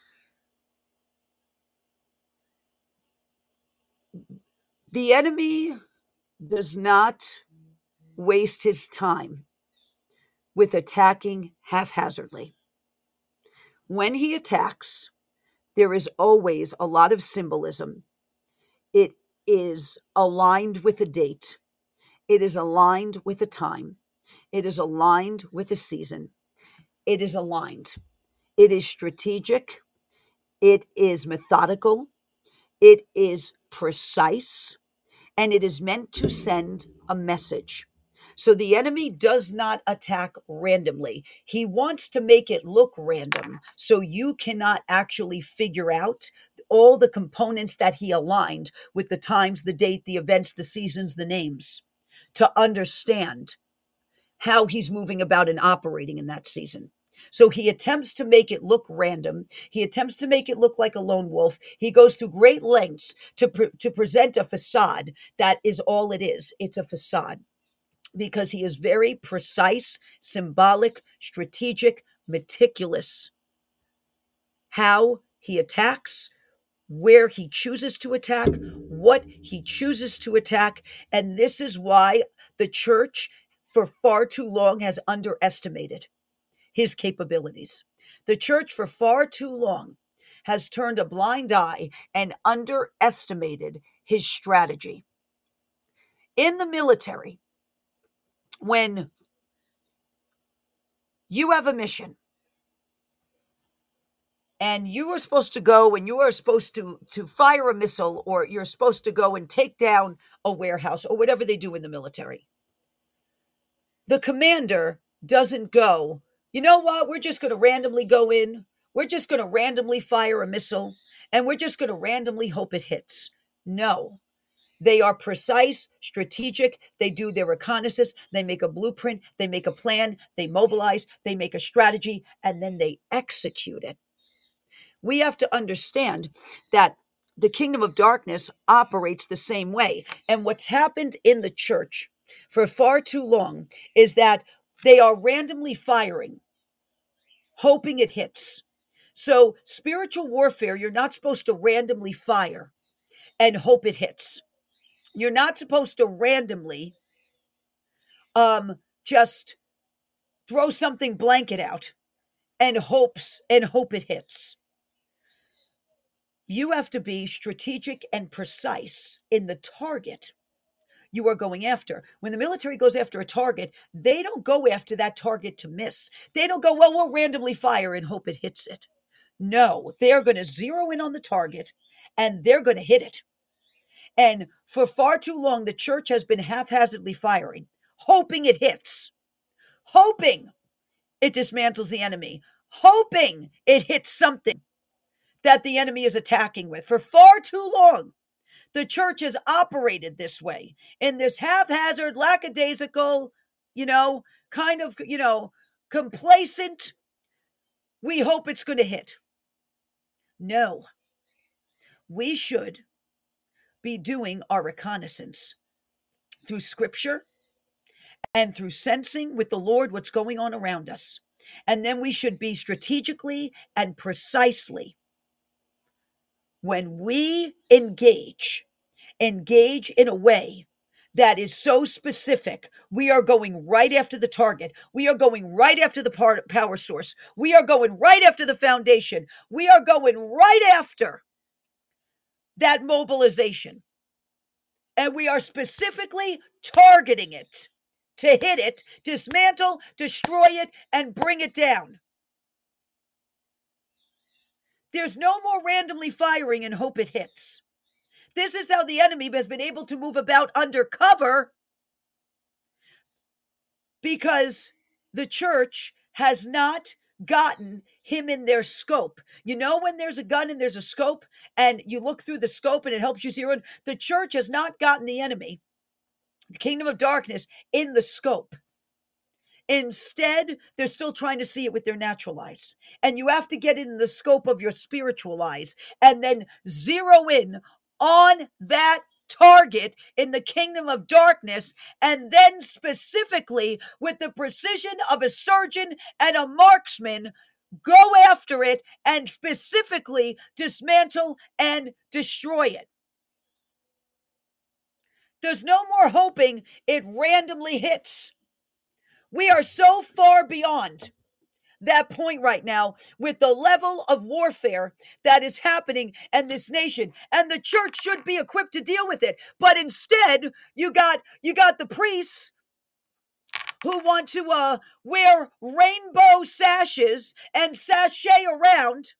the enemy does not waste his time with attacking haphazardly. When he attacks, there is always a lot of symbolism. It is aligned with a date. It is aligned with a time. It is aligned with a season. It is aligned. It is strategic. It is methodical. It is precise. And it is meant to send a message. So the enemy does not attack randomly. He wants to make it look random so you cannot actually figure out all the components that he aligned with the times, the date, the events, the seasons, the names, to understand how he's moving about and operating in that season. So he attempts to make it look random. He attempts to make it look like a lone wolf. He goes through great lengths to present a facade that is all it is. It's a facade because he is very precise, symbolic, strategic, meticulous. How he attacks, where he chooses to attack, what he chooses to attack. And this is why the church for far too long has underestimated his capabilities. The church for far too long has turned a blind eye and underestimated his strategy. In the military, when you have a mission and you are supposed to go and you are supposed to fire a missile, or you're supposed to go and take down a warehouse or whatever they do in the military, the commander doesn't go, you know what, we're just going to randomly go in, we're just going to randomly fire a missile, and we're just going to randomly hope it hits. No. They are precise, strategic. They do their reconnaissance. They make a blueprint. They make a plan. They mobilize. They make a strategy, and then they execute it. We have to understand that the kingdom of darkness operates the same way. And what's happened in the church for far too long is that they are randomly firing, hoping it hits. So spiritual warfare, you're not supposed to randomly fire and hope it hits. You're not supposed to randomly just throw something blanket out and hope it hits. You have to be strategic and precise in the target you are going after. When the military goes after a target, they don't go after that target to miss. They don't go, well, we'll randomly fire and hope it hits it. No, they're going to zero in on the target and they're going to hit it. And for far too long, the church has been haphazardly firing, hoping it hits, hoping it dismantles the enemy, hoping it hits something that the enemy is attacking with. For far too long, the church has operated this way, in this haphazard, lackadaisical, kind of, complacent. We hope it's going to hit. No, we should be doing our reconnaissance through scripture and through sensing with the Lord what's going on around us. And then we should be strategically and precisely, when we engage in a way that is so specific. We are going right after the target. We are going right after the power source. We are going right after the foundation. We are going right after that mobilization. And we are specifically targeting it to hit it, dismantle, destroy it, and bring it down. There's no more randomly firing and hope it hits. This is how the enemy has been able to move about undercover, because the church has not gotten him in their scope. When there's a gun and there's a scope and you look through the scope and it helps you zero in, the church has not gotten the enemy, the kingdom of darkness, in the scope. Instead, they're still trying to see it with their natural eyes. And you have to get in the scope of your spiritual eyes and then zero in on that target in the kingdom of darkness, and then specifically with the precision of a surgeon and a marksman, go after it and specifically dismantle and destroy it. There's no more hoping it randomly hits. We are so far beyond that point right now with the level of warfare that is happening in this nation, and the church should be equipped to deal with it. But instead, you got the priests who want to wear rainbow sashes and sashay around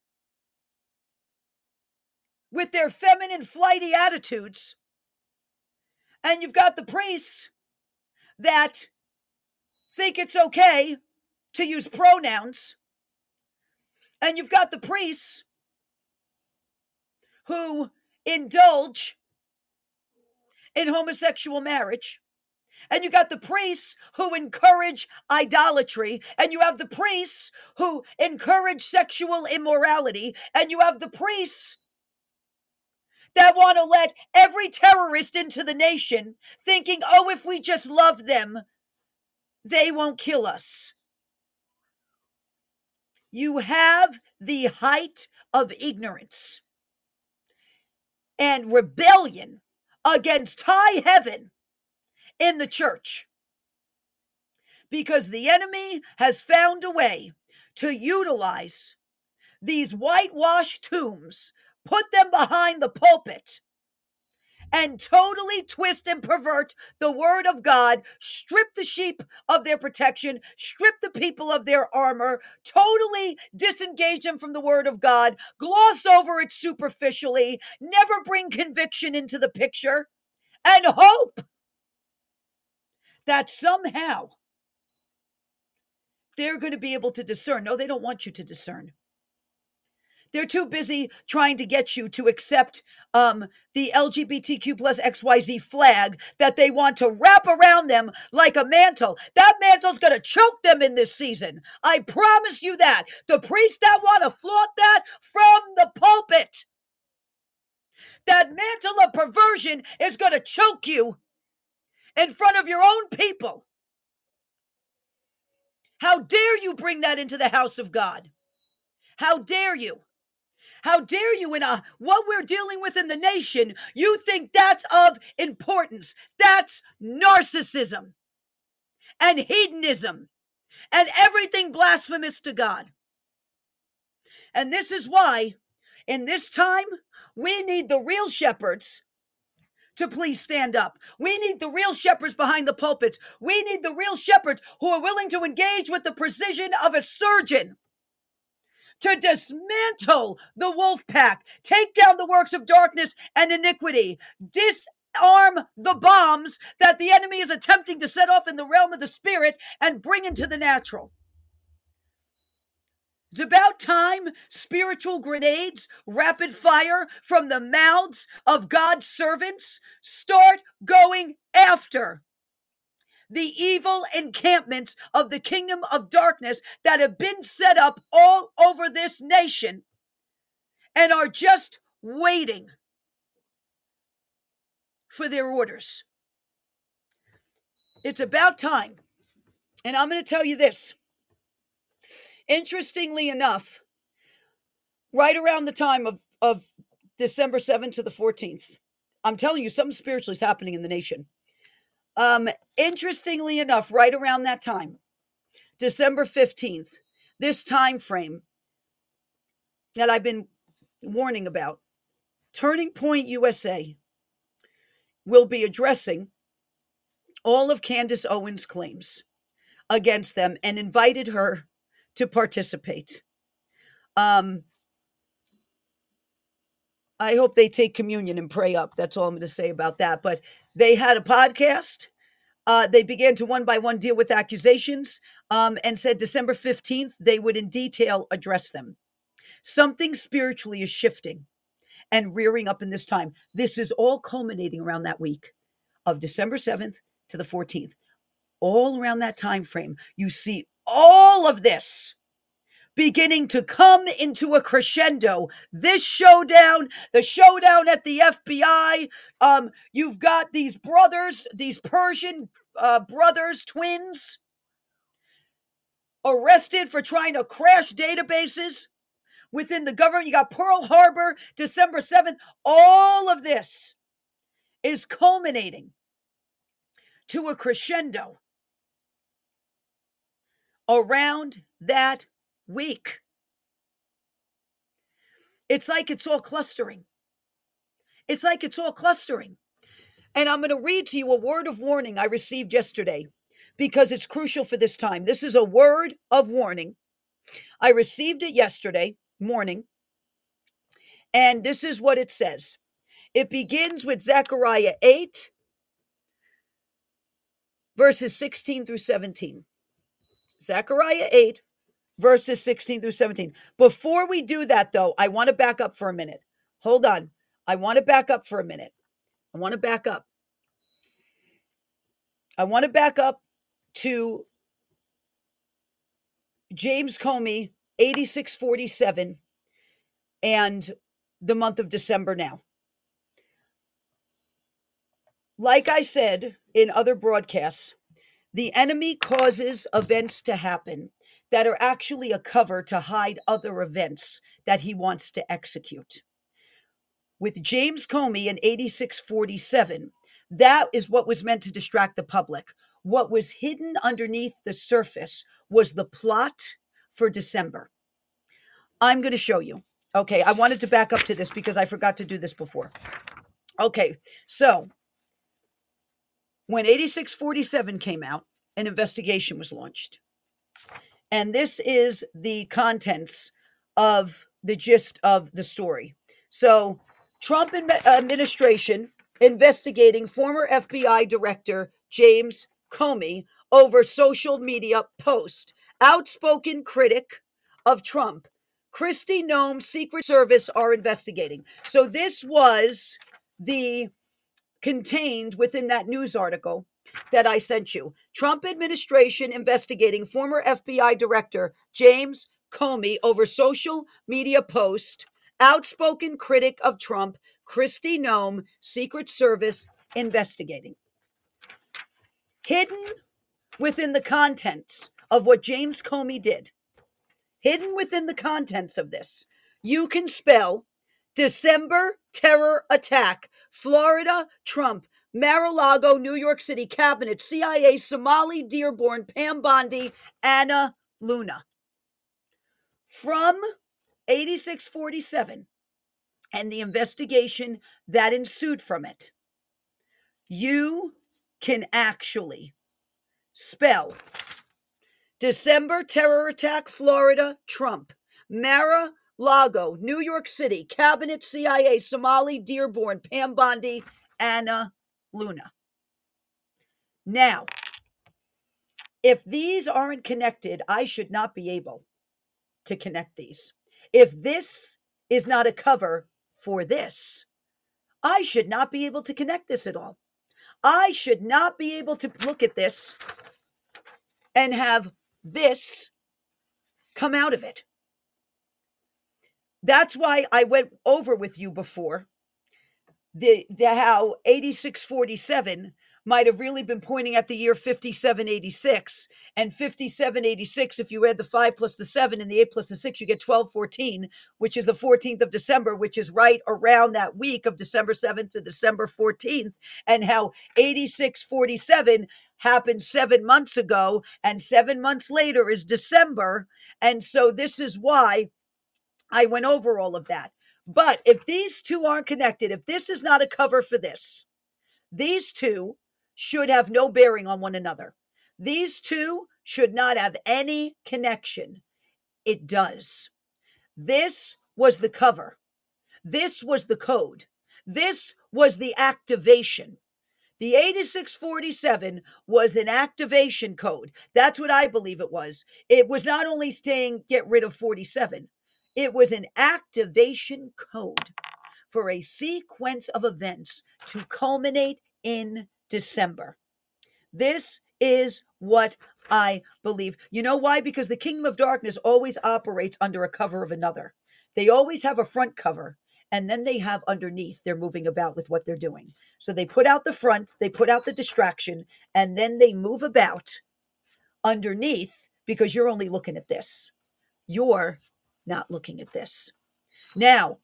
with their feminine, flighty attitudes, and you've got the priests that think it's okay to use pronouns, and you've got the priests who indulge in homosexual marriage, and you got the priests who encourage idolatry, and you have the priests who encourage sexual immorality, and you have the priests that want to let every terrorist into the nation, thinking, oh, if we just love them, they won't kill us. You have the height of ignorance and rebellion against high heaven in the church, because the enemy has found a way to utilize these whitewashed tombs, put them behind the pulpit, and totally twist and pervert the word of God, strip the sheep of their protection, strip the people of their armor, totally disengage them from the word of God, gloss over it superficially, never bring conviction into the picture, and hope that somehow they're going to be able to discern. No, they don't want you to discern. They're too busy trying to get you to accept the LGBTQ plus XYZ flag that they want to wrap around them like a mantle. That mantle's going to choke them in this season. I promise you that. The priests that want to flaunt that from the pulpit, that mantle of perversion is going to choke you in front of your own people. How dare you bring that into the house of God? How dare you? How dare you, in what we're dealing with in the nation, you think that's of importance? That's narcissism and hedonism and everything blasphemous to God. And this is why, in this time, we need the real shepherds to please stand up. We need the real shepherds behind the pulpits. We need the real shepherds who are willing to engage with the precision of a surgeon to dismantle the wolf pack, take down the works of darkness and iniquity, disarm the bombs that the enemy is attempting to set off in the realm of the spirit and bring into the natural. It's about time spiritual grenades, rapid fire from the mouths of God's servants, start going after the evil encampments of the kingdom of darkness that have been set up all over this nation and are just waiting for their orders. It's about time. And I'm going to tell you this. Interestingly enough, right around the time of December 7th to the 14th, I'm telling you, something spiritual is happening in the nation. Interestingly enough, right around that time, December 15th, this time frame that I've been warning about, Turning Point USA will be addressing all of Candace Owens' claims against them and invited her to participate. I hope they take communion and pray up. That's all I'm going to say about that. But they had a podcast. They began to one by one deal with accusations and said December 15th, they would in detail address them. Something spiritually is shifting and rearing up in this time. This is all culminating around that week of December 7th to the 14th. All around that time frame, you see all of this beginning to come into a crescendo. This showdown, the showdown at the FBI, you've got these brothers, these Persian brothers, twins, arrested for trying to crash databases within the government. You got Pearl Harbor, December 7th. All of this is culminating to a crescendo around that week. It's like it's all clustering. It's like it's all clustering. And I'm going to read to you a word of warning I received yesterday because it's crucial for this time. This is a word of warning. I received it yesterday morning, and this is what it says. It begins with Zechariah 8, verses 16 through 17. Zechariah 8, verses 16 through 17. Before we do that, though, I want to back up for a minute. Hold on. I want to back up for a minute. I want to back up. I want to back up to James Comey, 8647, and the month of December now. Like I said in other broadcasts, the enemy causes events to happen that are actually a cover to hide other events that he wants to execute. With James Comey in 8647, that is what was meant to distract the public. What was hidden underneath the surface was the plot for December. I'm going to show you. Okay, I wanted to back up to this because I forgot to do this before. Okay, so when 8647 came out, an investigation was launched. And this is the contents of the gist of the story. So, Trump administration investigating former FBI Director James Comey over social media post. Outspoken critic of Trump, Kristi Noem, Secret Service are investigating. So this was the contained within that news article that I sent you. Trump administration investigating former FBI Director James Comey over social media post. Outspoken critic of Trump, Kristi Noem, Secret Service investigating. Hidden within the contents of what James Comey did, hidden within the contents of this, you can spell December terror attack, Florida, Trump, Mar-a-Lago, New York City, Cabinet, CIA, Somali, Dearborn, Pam Bondi, Anna Luna. From 8647 and the investigation that ensued from it, you can actually spell December terror attack, Florida, Trump, Mar-a-Lago, New York City, Cabinet CIA, Somali, Dearborn, Pam Bondi, Anna Luna. Now, if these aren't connected, I should not be able to connect these. If this is not a cover for this, I should not be able to connect this at all. I should not be able to look at this and have this come out of it. That's why I went over with you before the how 8647 might have really been pointing at the year 5786, and 5786, if you add the 5 plus the 7 and the 8 plus the 6, you get 1214, which is the 14th of December, which is right around that week of December 7th to December 14th, and how 8647 happened 7 months ago, and 7 months later is December. And so this is why I went over all of that. But if these two aren't connected, if this is not a cover for this, these two should have no bearing on one another. These two should not have any connection. It does. This was the cover. This was the code. This was the activation. The 8647 was an activation code. That's what I believe it was. It was not only saying get rid of 47. It was an activation code for a sequence of events to culminate in December. This is what I believe. You know why? Because the kingdom of darkness always operates under a cover of another. They always have a front cover, and then they have underneath, they're moving about with what they're doing. So they put out the front, they put out the distraction, and then they move about underneath because you're only looking at this. You're not looking at this. Now,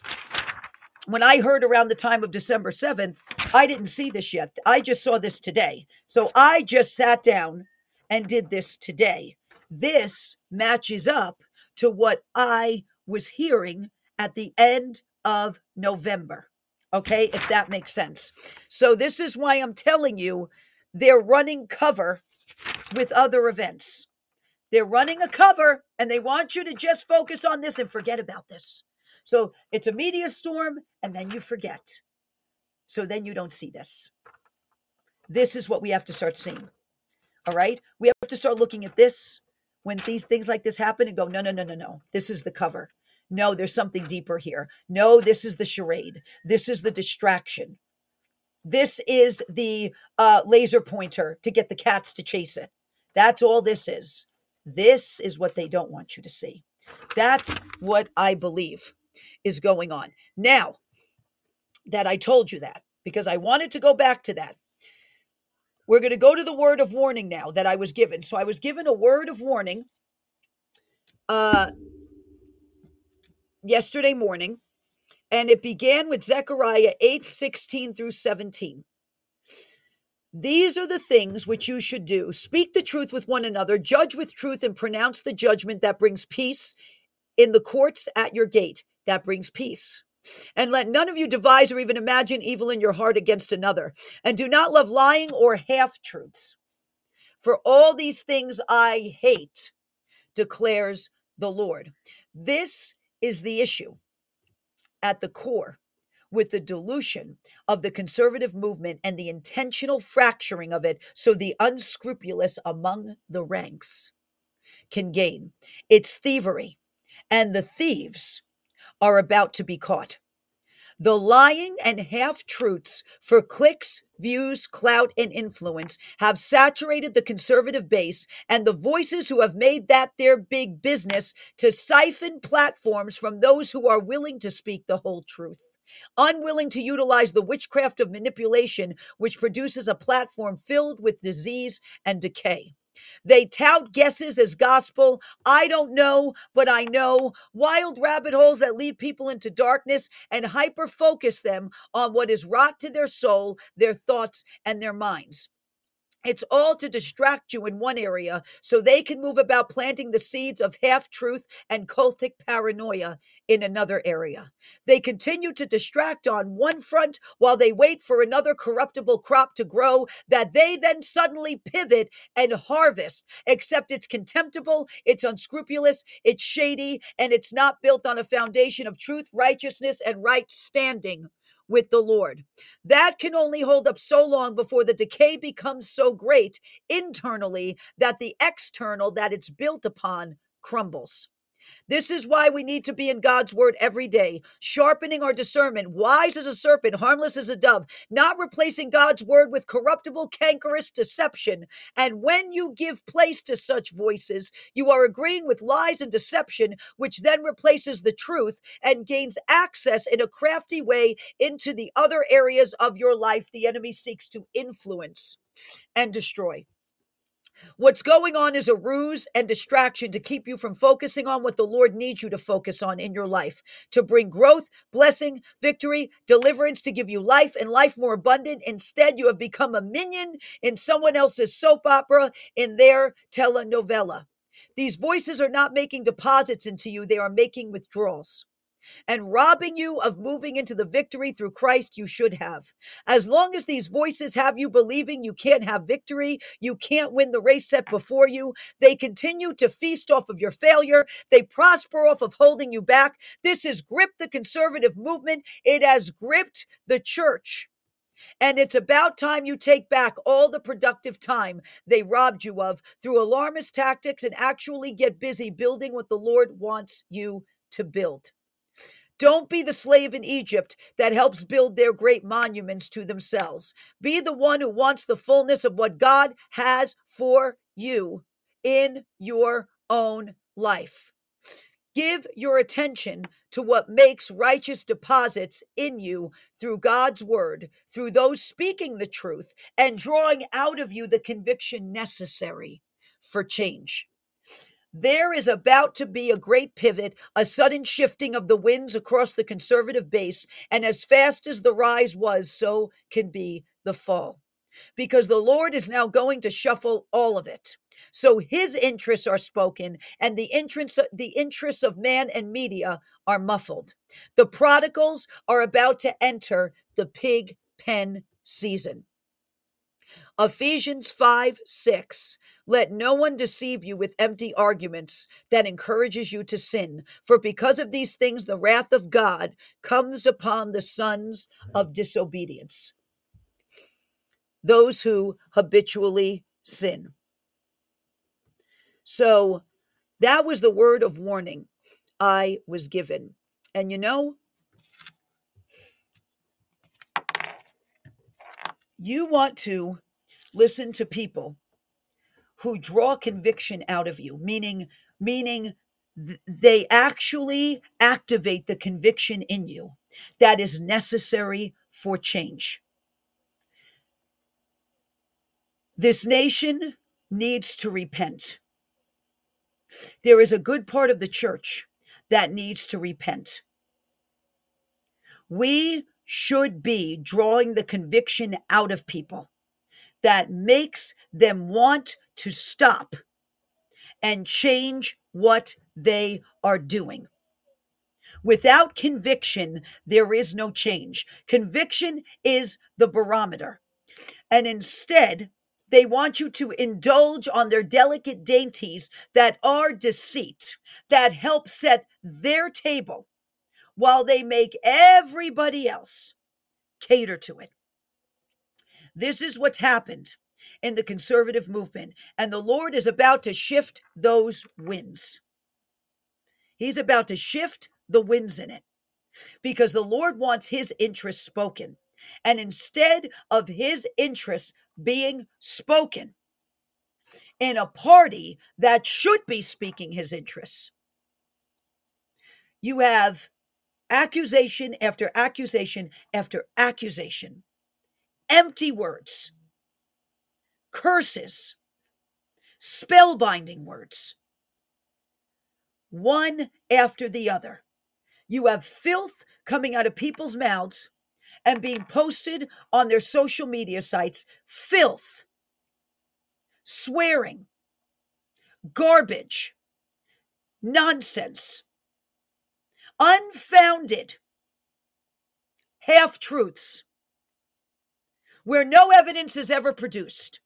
when I heard around the time of December 7th, I didn't see this yet. I just saw this today. So I just sat down and did this today. This matches up to what I was hearing at the end of November. Okay, if that makes sense. So this is why I'm telling you they're running cover with other events. They're running a cover and they want you to just focus on this and forget about this. So it's a media storm and then you forget. So then you don't see this. This is what we have to start seeing. All right? We have to start looking at this when these things like this happen and go, no. This is the cover. No, there's something deeper here. No, this is the charade. This is the distraction. This is the laser pointer to get the cats to chase it. That's all this is. This is what they don't want you to see. That's what I believe is going on. Now that I told you that, because I wanted to go back to that, we're going to go to the word of warning now that I was given. So I was given a word of warning yesterday morning, and it began with Zechariah 8:16 through 17. These are the things which you should do. Speak the truth with one another, judge with truth, and pronounce the judgment that brings peace in the courts at your gate. That brings peace. And let none of you devise or even imagine evil in your heart against another. And do not love lying or half-truths. For all these things I hate, declares the Lord. This is the issue at the core with the dilution of the conservative movement and the intentional fracturing of it so the unscrupulous among the ranks can gain. It's thievery, and the thieves are about to be caught. The lying and half-truths for clicks, views, clout, and influence have saturated the conservative base, and the voices who have made that their big business to siphon platforms from those who are willing to speak the whole truth, unwilling to utilize the witchcraft of manipulation, which produces a platform filled with disease and decay. They tout guesses as gospel. I don't know, but I know. Wild rabbit holes that lead people into darkness and hyper focus them on what is rot to their soul, their thoughts, and their minds. It's all to distract you in one area so they can move about planting the seeds of half truth and cultic paranoia in another area. They continue to distract on one front while they wait for another corruptible crop to grow that they then suddenly pivot and harvest. Except it's contemptible, it's unscrupulous, it's shady, and it's not built on a foundation of truth, righteousness, and right standing with the Lord. That can only hold up so long before the decay becomes so great internally that the external that it's built upon crumbles. This is why we need to be in God's word every day, sharpening our discernment, wise as a serpent, harmless as a dove, not replacing God's word with corruptible, cankerous deception. And when you give place to such voices, you are agreeing with lies and deception, which then replaces the truth and gains access in a crafty way into the other areas of your life the enemy seeks to influence and destroy. What's going on is a ruse and distraction to keep you from focusing on what the Lord needs you to focus on in your life, to bring growth, blessing, victory, deliverance, to give you life and life more abundant. Instead, you have become a minion in someone else's soap opera, in their telenovela. These voices are not making deposits into you, they are making withdrawals and robbing you of moving into the victory through Christ you should have. As long as these voices have you believing you can't have victory, you can't win the race set before you, they continue to feast off of your failure. They prosper off of holding you back. This has gripped the conservative movement. It has gripped the church. And it's about time you take back all the productive time they robbed you of through alarmist tactics and actually get busy building what the Lord wants you to build. Don't be the slave in Egypt that helps build their great monuments to themselves. Be the one who wants the fullness of what God has for you in your own life. Give your attention to what makes righteous deposits in you through God's word, through those speaking the truth and drawing out of you the conviction necessary for change. There is about to be a great pivot, a sudden shifting of the winds across the conservative base, and as fast as the rise was, so can be the fall. Because the Lord is now going to shuffle all of it. So his interests are spoken, and the interests of man and media are muffled. The prodigals are about to enter the pig pen season. Ephesians 5:6. Let no one deceive you with empty arguments that encourages you to sin. For because of these things, the wrath of God comes upon the sons of disobedience, those who habitually sin. So that was the word of warning I was given. And you want to listen to people who draw conviction out of you, meaning they actually activate the conviction in you that is necessary for change. This nation needs to repent. There is a good part of the church that needs to repent. We should be drawing the conviction out of people that makes them want to stop and change what they are doing. Without conviction, there is no change. Conviction is the barometer. And instead, they want you to indulge on their delicate dainties that are deceit, that help set their table while they make everybody else cater to it. This is what's happened in the conservative movement. And the Lord is about to shift those winds. He's about to shift the winds in it because the Lord wants his interests spoken. And instead of his interests being spoken in a party that should be speaking his interests, you have accusation after accusation after accusation, empty words, curses, spellbinding words, one after the other. You have filth coming out of people's mouths and being posted on their social media sites. Filth. swearing, garbage, nonsense, unfounded half-truths, where no evidence is ever produced.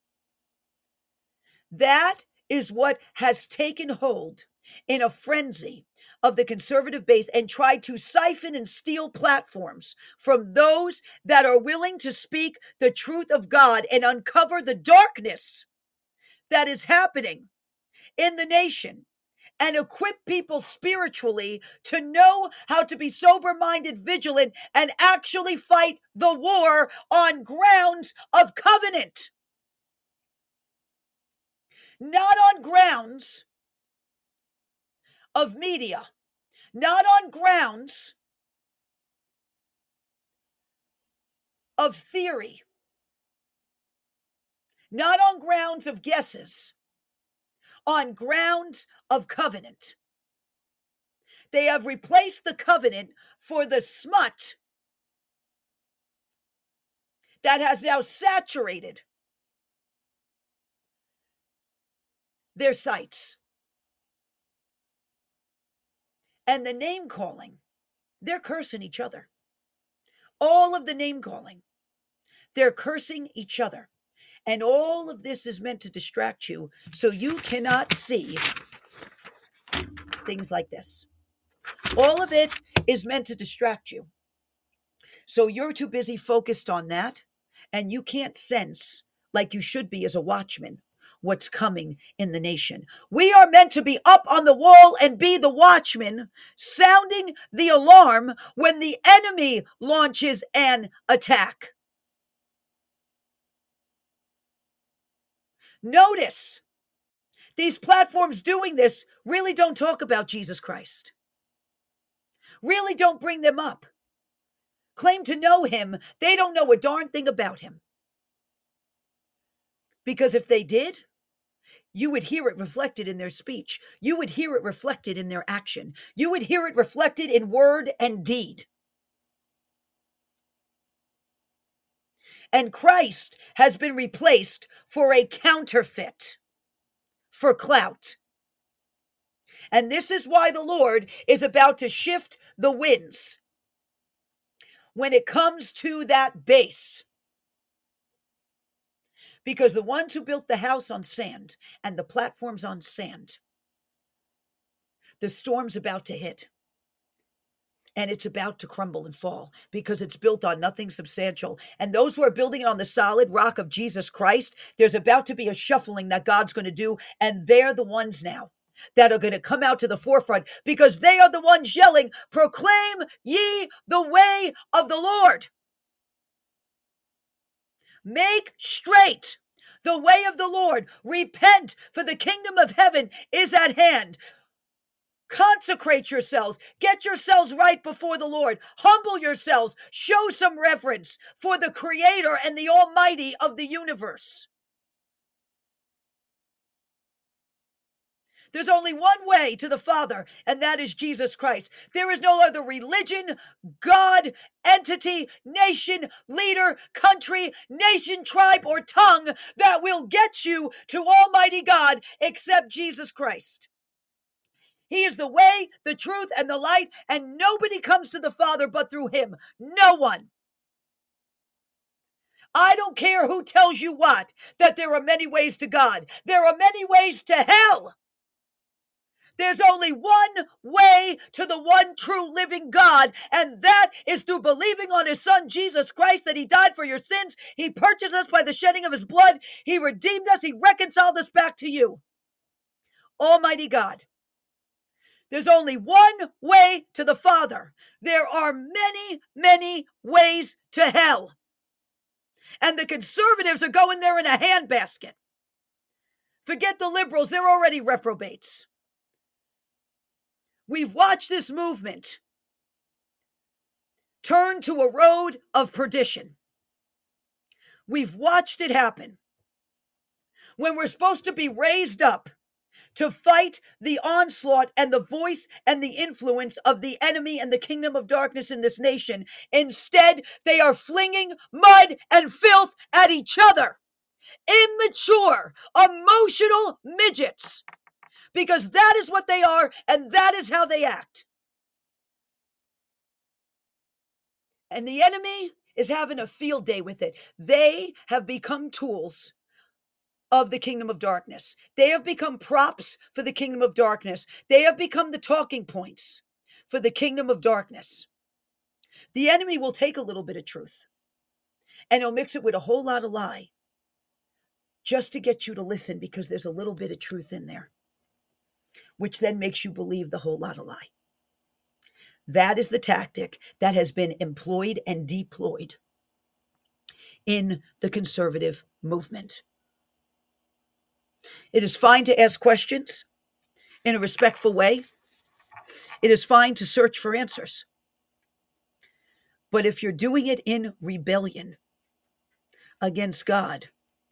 That is what has taken hold in a frenzy of the conservative base and tried to siphon and steal platforms from those that are willing to speak the truth of God and uncover the darkness that is happening in the nation and equip people spiritually to know how to be sober-minded, vigilant, and actually fight the war on grounds of covenant. Not on grounds of media, not on grounds of theory, not on grounds of guesses, on grounds of covenant. They have replaced the covenant for the smut that has now saturated their sites. And the name calling, they're cursing each other. All of the name calling, they're cursing each other. And all of this is meant to distract you so you cannot see things like this. All of it is meant to distract you. So you're too busy focused on that, and you can't sense, like you should be as a watchman, what's coming in the nation. We are meant to be up on the wall and be the watchman, sounding the alarm when the enemy launches an attack. Notice, these platforms doing this really don't talk about Jesus Christ. Really don't bring them up. Claim to know him. They don't know a darn thing about him. Because if they did, you would hear it reflected in their speech. You would hear it reflected in their action. You would hear it reflected in word and deed. And Christ has been replaced for a counterfeit, for clout. And this is why the Lord is about to shift the winds when it comes to that base. Because the ones who built the house on sand and the platforms on sand, the storm's about to hit. And it's about to crumble and fall because it's built on nothing substantial. And those who are building it on the solid rock of Jesus Christ, there's about to be a shuffling that God's going to do. And they're the ones now that are going to come out to the forefront because they are the ones yelling, "Proclaim ye the way of the Lord. Make straight the way of the Lord. Repent, for the kingdom of heaven is at hand." Consecrate yourselves. Get yourselves right before the Lord. Humble yourselves. Show some reverence for the Creator and the Almighty of the universe. There's only one way to the Father, and that is Jesus Christ. There is no other religion, God, entity, nation, leader, country, nation, tribe, or tongue that will get you to Almighty God except Jesus Christ. He is the way, the truth, and the light, and nobody comes to the Father but through him. No one. I don't care who tells you what, that there are many ways to God. There are many ways to hell. There's only one way to the one true living God, and that is through believing on his Son, Jesus Christ, that he died for your sins. He purchased us by the shedding of his blood. He redeemed us. He reconciled us back to you. Almighty God. There's only one way to the Father. There are many, many ways to hell. And the conservatives are going there in a handbasket. Forget the liberals. They're already reprobates. We've watched this movement turn to a road of perdition. We've watched it happen. When we're supposed to be raised up to fight the onslaught and the voice and the influence of the enemy and the kingdom of darkness in this nation. Instead, they are flinging mud and filth at each other. immature, emotional midgets, because that is what they are and that is how they act. And the enemy is having a field day with it. They have become tools of the kingdom of darkness. They have become props for the kingdom of darkness. They have become the talking points for the kingdom of darkness. The enemy will take a little bit of truth and he'll mix it with a whole lot of lie just to get you to listen, because there's a little bit of truth in there, which then makes you believe the whole lot of lie. That is the tactic that has been employed and deployed in the conservative movement. It is fine to ask questions in a respectful way. It is fine to search for answers. But if you're doing it in rebellion against God,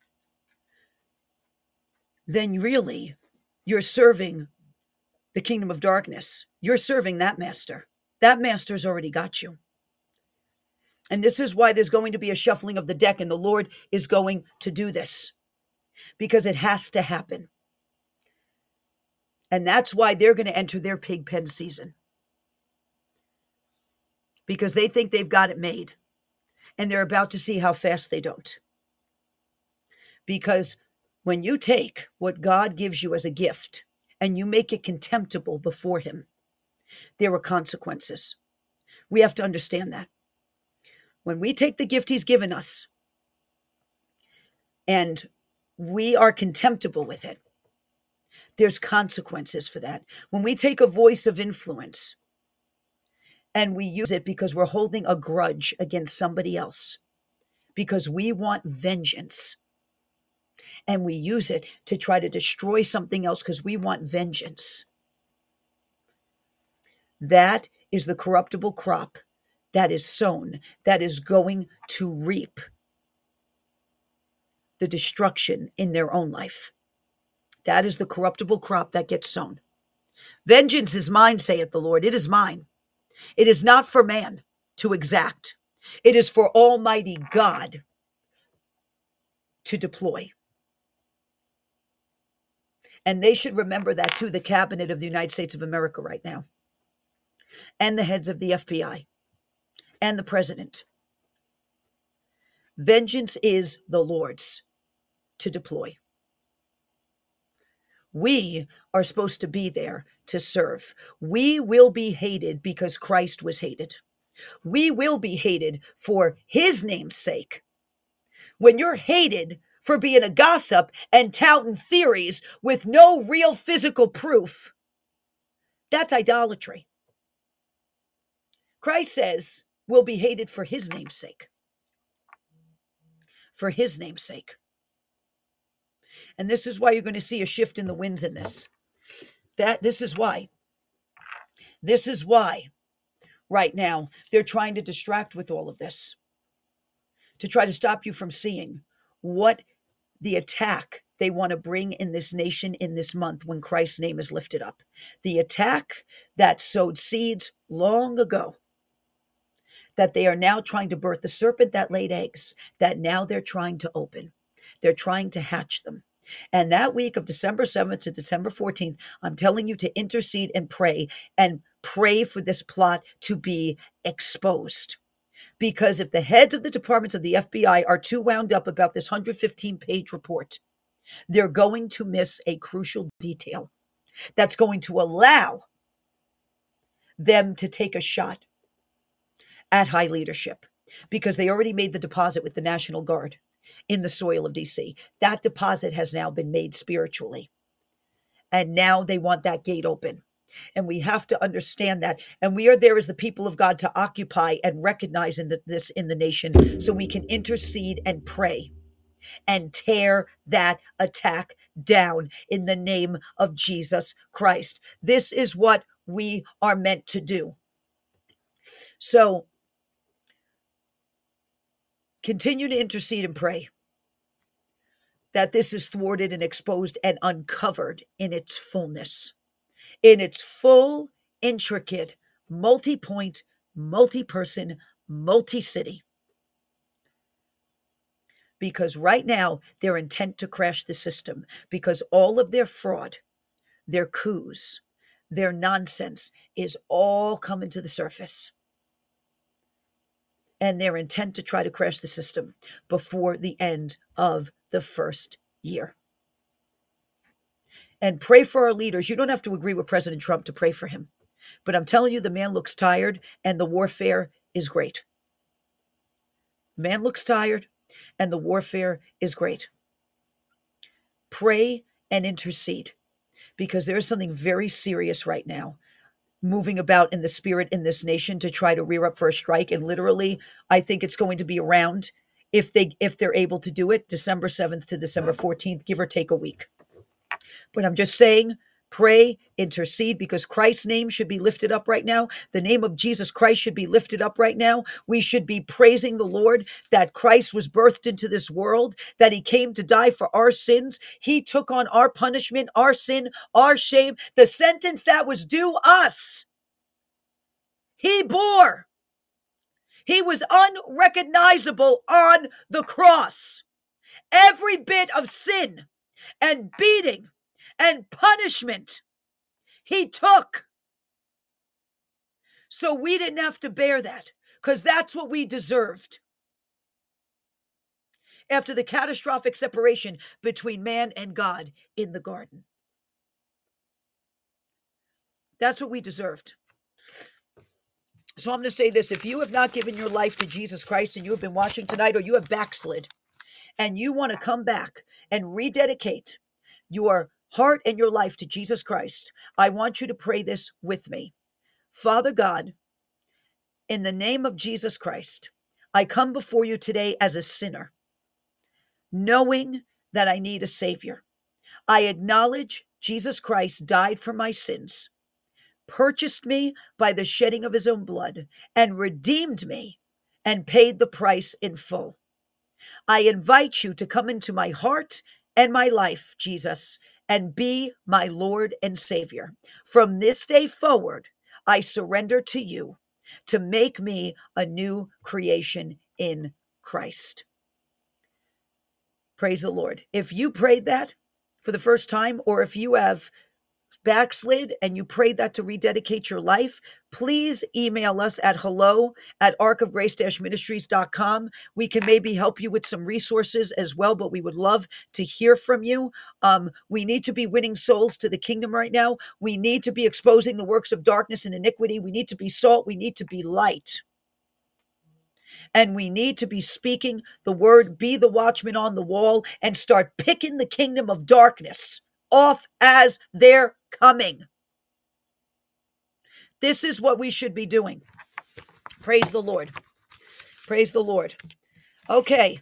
then really you're serving the kingdom of darkness. You're serving that master. That master's already got you. And this is why there's going to be a shuffling of the deck, and the Lord is going to do this because it has to happen. And that's why they're going to enter their pig pen season, because they think they've got it made, and they're about to see how fast they don't. Because when you take what God gives you as a gift and you make it contemptible before him, there are consequences. We have to understand that. When we take the gift he's given us and we are contemptible with it, there's consequences for that. When we take a voice of influence and we use it because we're holding a grudge against somebody else, because we want vengeance, and we use it to try to destroy something else because we want vengeance, that is the corruptible crop that is sown, that is going to reap the destruction in their own life. That is the corruptible crop that gets sown. Vengeance is mine, saith the Lord. It is mine. It is not for man to exact. It is for Almighty God to deploy. And they should remember that too, the cabinet of the United States of America right now, and the heads of the FBI and the president. Vengeance is the Lord's to deploy. We are supposed to be there to serve. We will be hated because Christ was hated. We will be hated for his name's sake. When you're hated for being a gossip and touting theories with no real physical proof, that's idolatry. Christ says we'll be hated for his name's sake. For his name's sake. And this is why you're going to see a shift in the winds in this. This is why right now they're trying to distract with all of this, to try to stop you from seeing what the attack they want to bring in this nation in this month when Christ's name is lifted up. The attack that sowed seeds long ago, that they are now trying to birth, the serpent that laid eggs, that now they're trying to open. They're trying to hatch them. And that week of December 7th to December 14th, I'm telling you to intercede and pray for this plot to be exposed. Because if the heads of the departments of the FBI are too wound up about this 115-page report, they're going to miss a crucial detail that's going to allow them to take a shot at high leadership, because they already made the deposit with the National Guard in the soil of DC. That deposit has now been made spiritually. And now they want that gate open. And we have to understand that. And we are there as the people of God to occupy and recognize this in the nation, so we can intercede and pray and tear that attack down in the name of Jesus Christ. This is what we are meant to do. So continue to intercede and pray that this is thwarted and exposed and uncovered in its fullness, in its full, intricate, multi-point, multi-person, multi-city. because right now they're intent to crash the system because all of their fraud, their coups, their nonsense is all coming to the surface. And they're intent to try to crash the system before the end of the first year. And pray for our leaders. You don't have to agree with President Trump to pray for him. But I'm telling you, the man looks tired and the warfare is great. The man looks tired and the warfare is great. Pray and intercede because there is something very serious right now moving about in the spirit in this nation to try to rear up for a strike. And literally, I think it's going to be around, if they're able to do it, December 7th to December 14th, give or take a week. But I'm just saying, pray, intercede, because Christ's name should be lifted up right now. The name of Jesus Christ should be lifted up right now. We should be praising the Lord that Christ was birthed into this world, that he came to die for our sins. He took on our punishment, our sin, our shame, the sentence that was due us. He bore. He was unrecognizable on the cross. Every bit of sin and beating and punishment he took. So we didn't have to bear that because that's what we deserved. After the catastrophic separation between man and God in the garden. That's what we deserved. So I'm going to say this. If you have not given your life to Jesus Christ and you have been watching tonight, or you have backslid and you want to come back and rededicate your heart and your life to Jesus Christ, I want you to pray this with me. Father God, in the name of Jesus Christ, I come before you today as a sinner, knowing that I need a Savior. I acknowledge Jesus Christ died for my sins, purchased me by the shedding of his own blood, and redeemed me and paid the price in full. I invite you to come into my heart and my life, Jesus, and be my Lord and Savior. From this day forward, I surrender to you to make me a new creation in Christ. Praise the Lord. If you prayed that for the first time, or if you have backslid and you prayed that to rededicate your life, please email us at hello@arkofgrace-ministries.com. We can maybe help you with some resources as well, but we would love to hear from you. We need to be winning souls to the kingdom right now. We need to be exposing the works of darkness and iniquity. We need to be salt. We need to be light. And we need to be speaking the word, be the watchman on the wall, and start picking the kingdom of darkness off as they're coming. This is what we should be doing. Praise the Lord. Praise the Lord. Okay.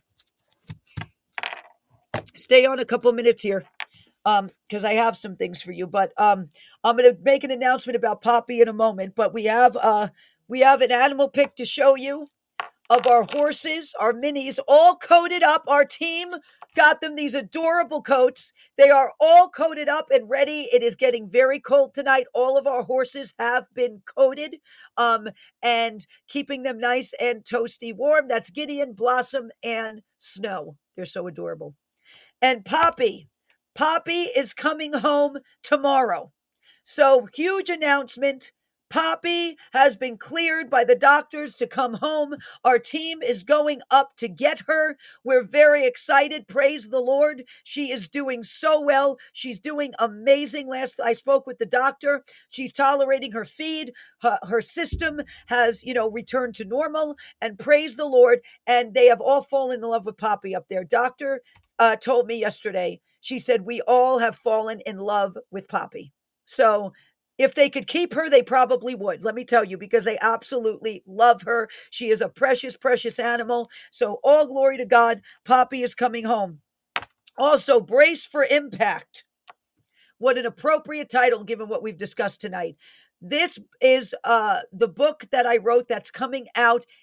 Stay on a couple minutes here, because I have some things for you. But I'm going to make an announcement about Poppy in a moment. But we have an animal pic to show you of our horses, our minis, all coated up. Our team got them these adorable coats. They are all coated up and ready. It is getting very cold tonight. All of our horses have been coated, and keeping them nice and toasty warm. That's Gideon, Blossom, and Snow. They're so adorable. And Poppy is coming home tomorrow. So huge announcement. Poppy has been cleared by the doctors to come home. Our team is going up to get her. We're very excited. Praise the Lord. She is doing so well. She's doing amazing. Last I spoke with the doctor, she's tolerating her feed. Her system has, returned to normal, and praise the Lord. And they have all fallen in love with Poppy up there. Doctor told me yesterday, she said, we all have fallen in love with Poppy. So if they could keep her, they probably would. Let me tell you, because they absolutely love her. She is a precious, precious animal. So all glory to God. Poppy is coming home. Also, Brace for Impact. What an appropriate title given what we've discussed tonight. This is the book that I wrote that's coming out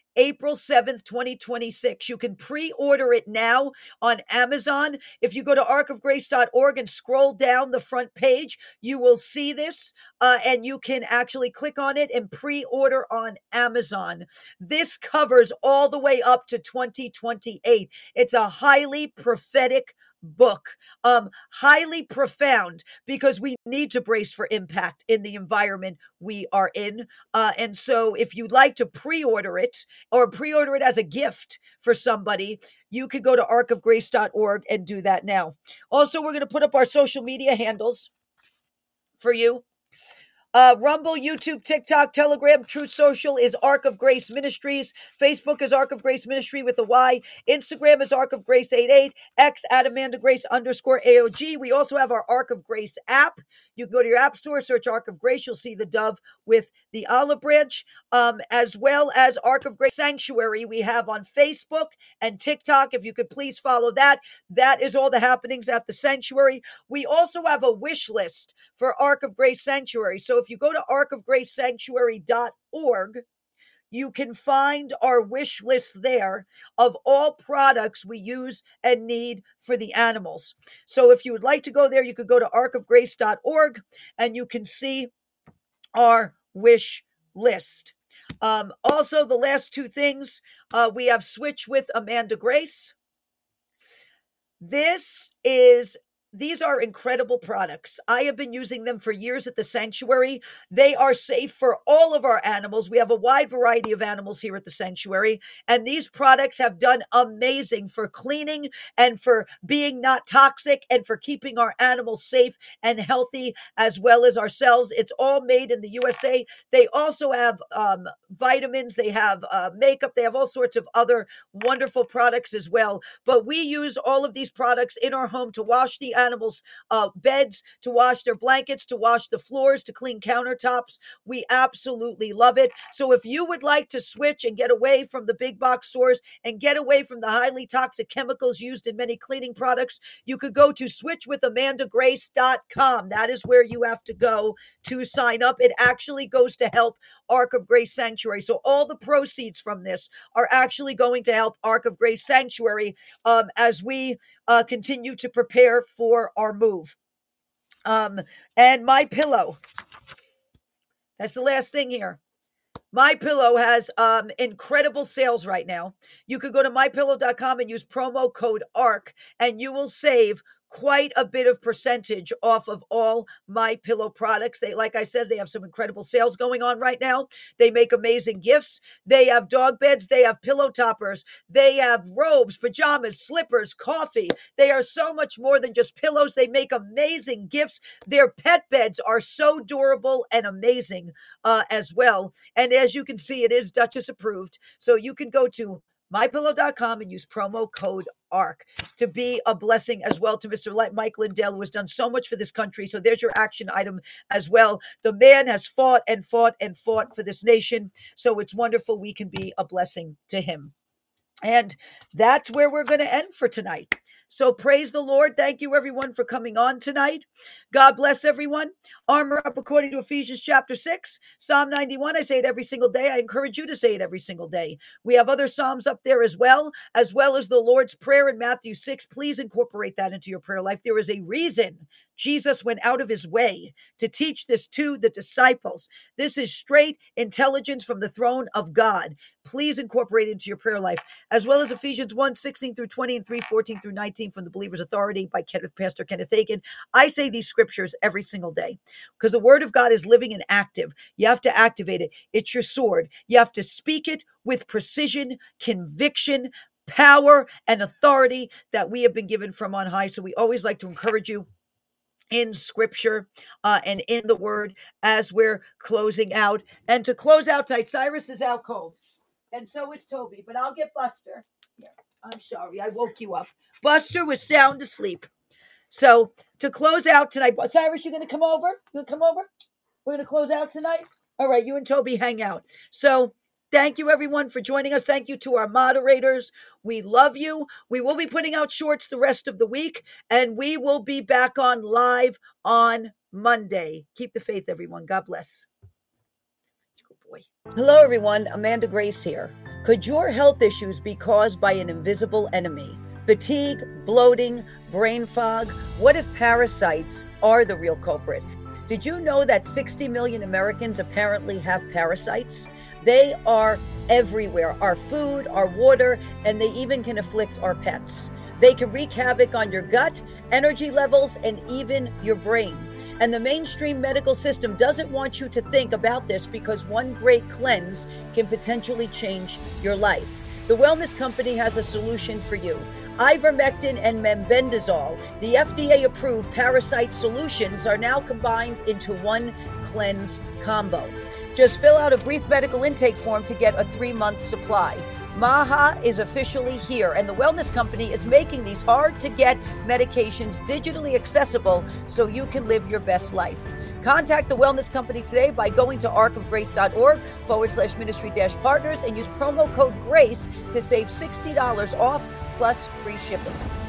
April 7th, 2026. You can pre-order it now on Amazon. If you go to arkofgrace.org and scroll down the front page, you will see this, and you can actually click on it and pre-order on Amazon. This covers all the way up to 2028. It's a highly prophetic book, highly profound, because we need to brace for impact in the environment we are in. And so if you'd like to pre-order it or pre-order it as a gift for somebody, you could go to arkofgrace.org and do that now. Also, we're going to put up our social media handles for you. Rumble, YouTube, TikTok, Telegram, Truth Social is Ark of Grace Ministries. Facebook is Ark of Grace Ministry with a Y. Instagram is Ark of Grace 88. X at Amanda Grace _AOG. We also have our Ark of Grace app. You can go to your app store, search Ark of Grace. You'll see the dove with the olive branch, as well as Ark of Grace Sanctuary. We have on Facebook and TikTok. If you could please follow that. That is all the happenings at the sanctuary. We also have a wish list for Ark of Grace Sanctuary. So if you go to arkofgracesanctuary.org, you can find our wish list there of all products we use and need for the animals. So if you would like to go there, you could go to arkofgrace.org and you can see our wish list. Also, the last two things, we have Switch with Amanda Grace. These are incredible products. I have been using them for years at the sanctuary. They are safe for all of our animals. We have a wide variety of animals here at the sanctuary, and these products have done amazing for cleaning and for being not toxic and for keeping our animals safe and healthy as well as ourselves. It's all made in the USA. They also have vitamins, they have makeup, they have all sorts of other wonderful products as well. But we use all of these products in our home to wash the animals' beds, to wash their blankets, to wash the floors, to clean countertops. We absolutely love it. So if you would like to switch and get away from the big box stores and get away from the highly toxic chemicals used in many cleaning products, you could go to switchwithamandagrace.com. That is where you have to go to sign up. It actually goes to help Ark of Grace Sanctuary. So all the proceeds from this are actually going to help Ark of Grace Sanctuary as we continue to prepare for our move. And MyPillow. That's the last thing here. MyPillow has incredible sales right now. You could go to mypillow.com and use promo code ARK, and you will save quite a bit of percentage off of all MyPillow products. Like I said, they have some incredible sales going on right now. They make amazing gifts. They have dog beds. They have pillow toppers. They have robes, pajamas, slippers, coffee. They are so much more than just pillows. They make amazing gifts. Their pet beds are so durable and amazing as well. And as you can see, it is Duchess approved. So you can go to mypillow.com and use promo code ARK to be a blessing as well to Mr. Mike Lindell, who has done so much for this country. So there's your action item as well. The man has fought and fought and fought for this nation. So it's wonderful we can be a blessing to him. And that's where we're going to end for tonight. So praise the Lord. Thank you, everyone, for coming on tonight. God bless everyone. Armor up according to Ephesians chapter 6. Psalm 91, I say it every single day. I encourage you to say it every single day. We have other Psalms up there as well as the Lord's Prayer in Matthew 6. Please incorporate that into your prayer life. There is a reason Jesus went out of his way to teach this to the disciples. This is straight intelligence from the throne of God. Please incorporate it into your prayer life, as well as Ephesians 1, 16 through 20 and 3, 14 through 19 from the Believer's Authority by Pastor Kenneth Hagin. I say these scriptures every single day because the word of God is living and active. You have to activate it. It's your sword. You have to speak it with precision, conviction, power, and authority that we have been given from on high. So we always like to encourage you in scripture and in the word as we're closing out. And to close out tonight, Cyrus is out cold. And so is Toby. But I'll get Buster. Yeah, I'm sorry. I woke you up. Buster was sound asleep. So to close out tonight, Cyrus, you going to come over? You going to come over? We're going to close out tonight? All right, you and Toby hang out. So thank you, everyone, for joining us. Thank you to our moderators. We love you. We will be putting out shorts the rest of the week, and we will be back on live on Monday. Keep the faith, everyone. God bless. Good boy. Hello, everyone. Amanda Grace here. Could your health issues be caused by an invisible enemy? Fatigue, bloating, brain fog? What if parasites are the real culprit? Did you know that 60 million Americans apparently have parasites? They are everywhere, our food, our water, and they even can afflict our pets. They can wreak havoc on your gut, energy levels, and even your brain. And the mainstream medical system doesn't want you to think about this because one great cleanse can potentially change your life. The Wellness Company has a solution for you. Ivermectin and mebendazole, the FDA-approved parasite solutions, are now combined into one cleanse combo. Just fill out a brief medical intake form to get a 3-month supply. MAHA is officially here, and the Wellness Company is making these hard-to-get medications digitally accessible so you can live your best life. Contact the Wellness Company today by going to arkofgrace.org/ministry-partners and use promo code GRACE to save $60 off plus free shipping.